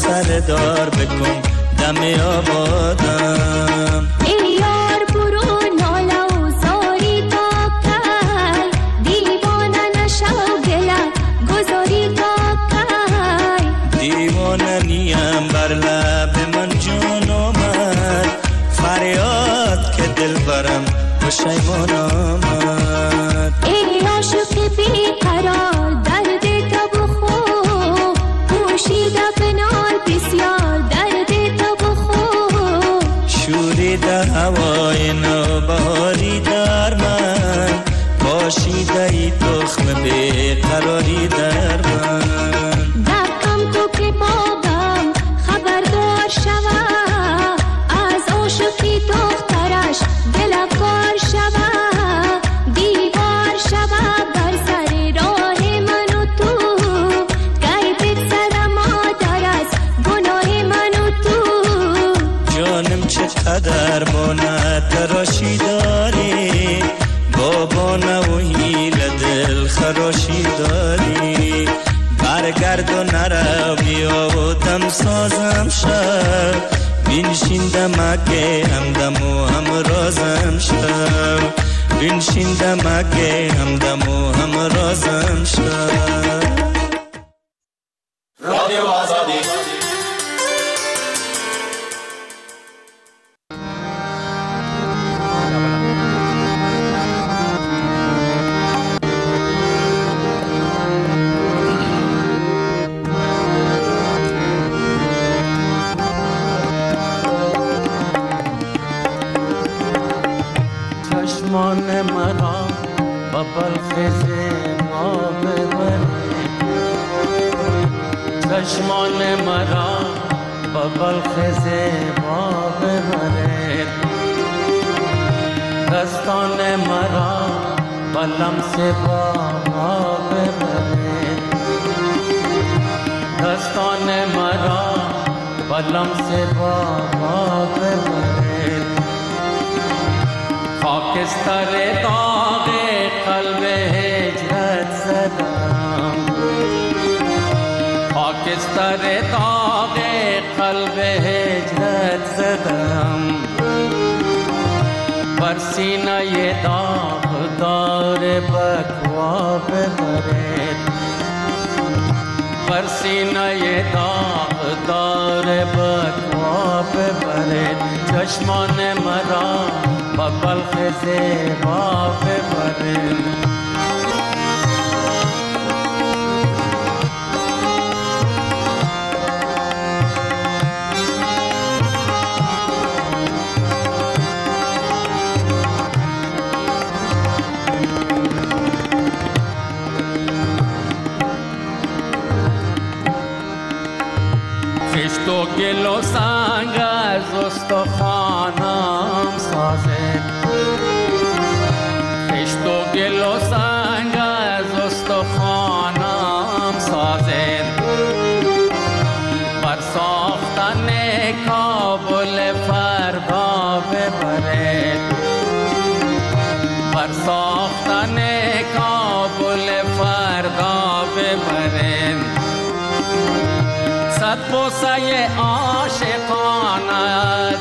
سردار بکن دم آبادم. ای یار برو ناله و زاری تا کی، دیوانه نشو گله گذاری تا کی. دیوانه نیم بر لب من جان آمد، فریاد که دل برم پشیمان آمد. ای عاشق بیقرار درد تو بخو، پوشیده بنال بسیار درد تو بخو. شوریده هوای نوبهاری در من، پاشیده ای تخم بیقراری در من. دقم تو که باغم خبردار شوه، از عاشقی دخترش دلکار شوه. دیوار شوه بر سر راه من و تو، گی بگذره مادر از گناه من و تو. جانم چقدر بانه تراشی داری، بابانه و هیل دل خراشی داری. برگرد و نرو بیا و دم سازم شد، بینشین دمکه همدم و هم رازم شد. بینشین دمکه همدم و هم رازم شد. رادیو آزادی چشمان مرا با بلخز ما ببرد، چشمان مرا با بلخز ما ببرد. دستان مرا با لمس با ما ببرد، دستان مرا با لمس با ما ببرد. خاکستر داغ قلب هجرت زدم، خاکستر داغ قلب هجرت زدم. بر سینه داغ دار بکوا ببرد، بر سینه داغ دار بکوا ببرد. چشمان مرا با بلخ زیبا ببرد. خشت و گل و سنگ از استخوانم سازد، خشت و گل و سنگ از استخوانم سازد. بر ساختن کابل فردا ببرد، بر ساختن کابل فردا ببرد. صد بوسه عاشقانه از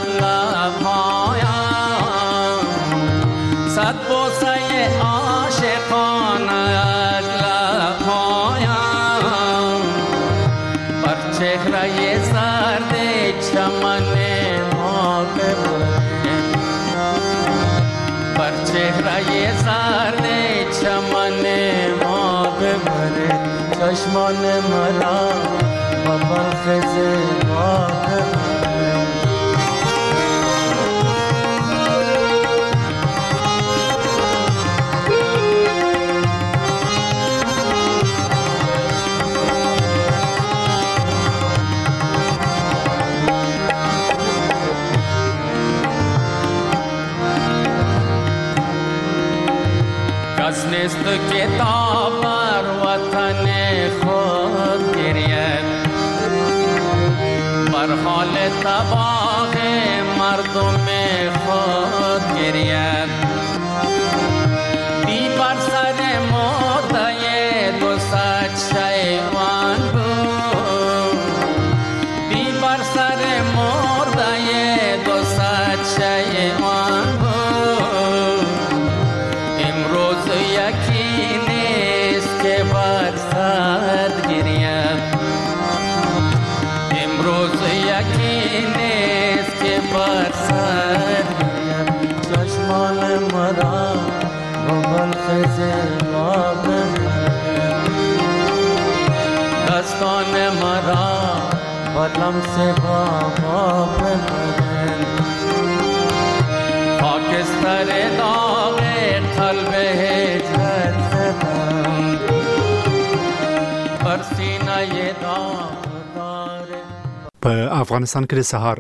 لبهایم، صد بوسه عاشقانه از لبهایم. بر چهره زرد چمن ما ببرد، بر چهره زرد چمن ما ببرد. چشمان مرا با بلخ زیبا ببرد. کس نیست که تا بر وطن خود گرید، بر حال تباه مردم خود گرید. دی بر سر مرده دو صد شیوان بود، دی سر مرده دو صد شیعان بود. امروز یکی نیست که بر صد گریم، امروز یکی نیست که بر صد گریم. چشمان مرا بغل خزیلا ببرد، دستان مرا با لمس بابا ببرد. خاکستر داغ قلب هجرت زدم بر سینه داغدار. په افغانستان کې د سهار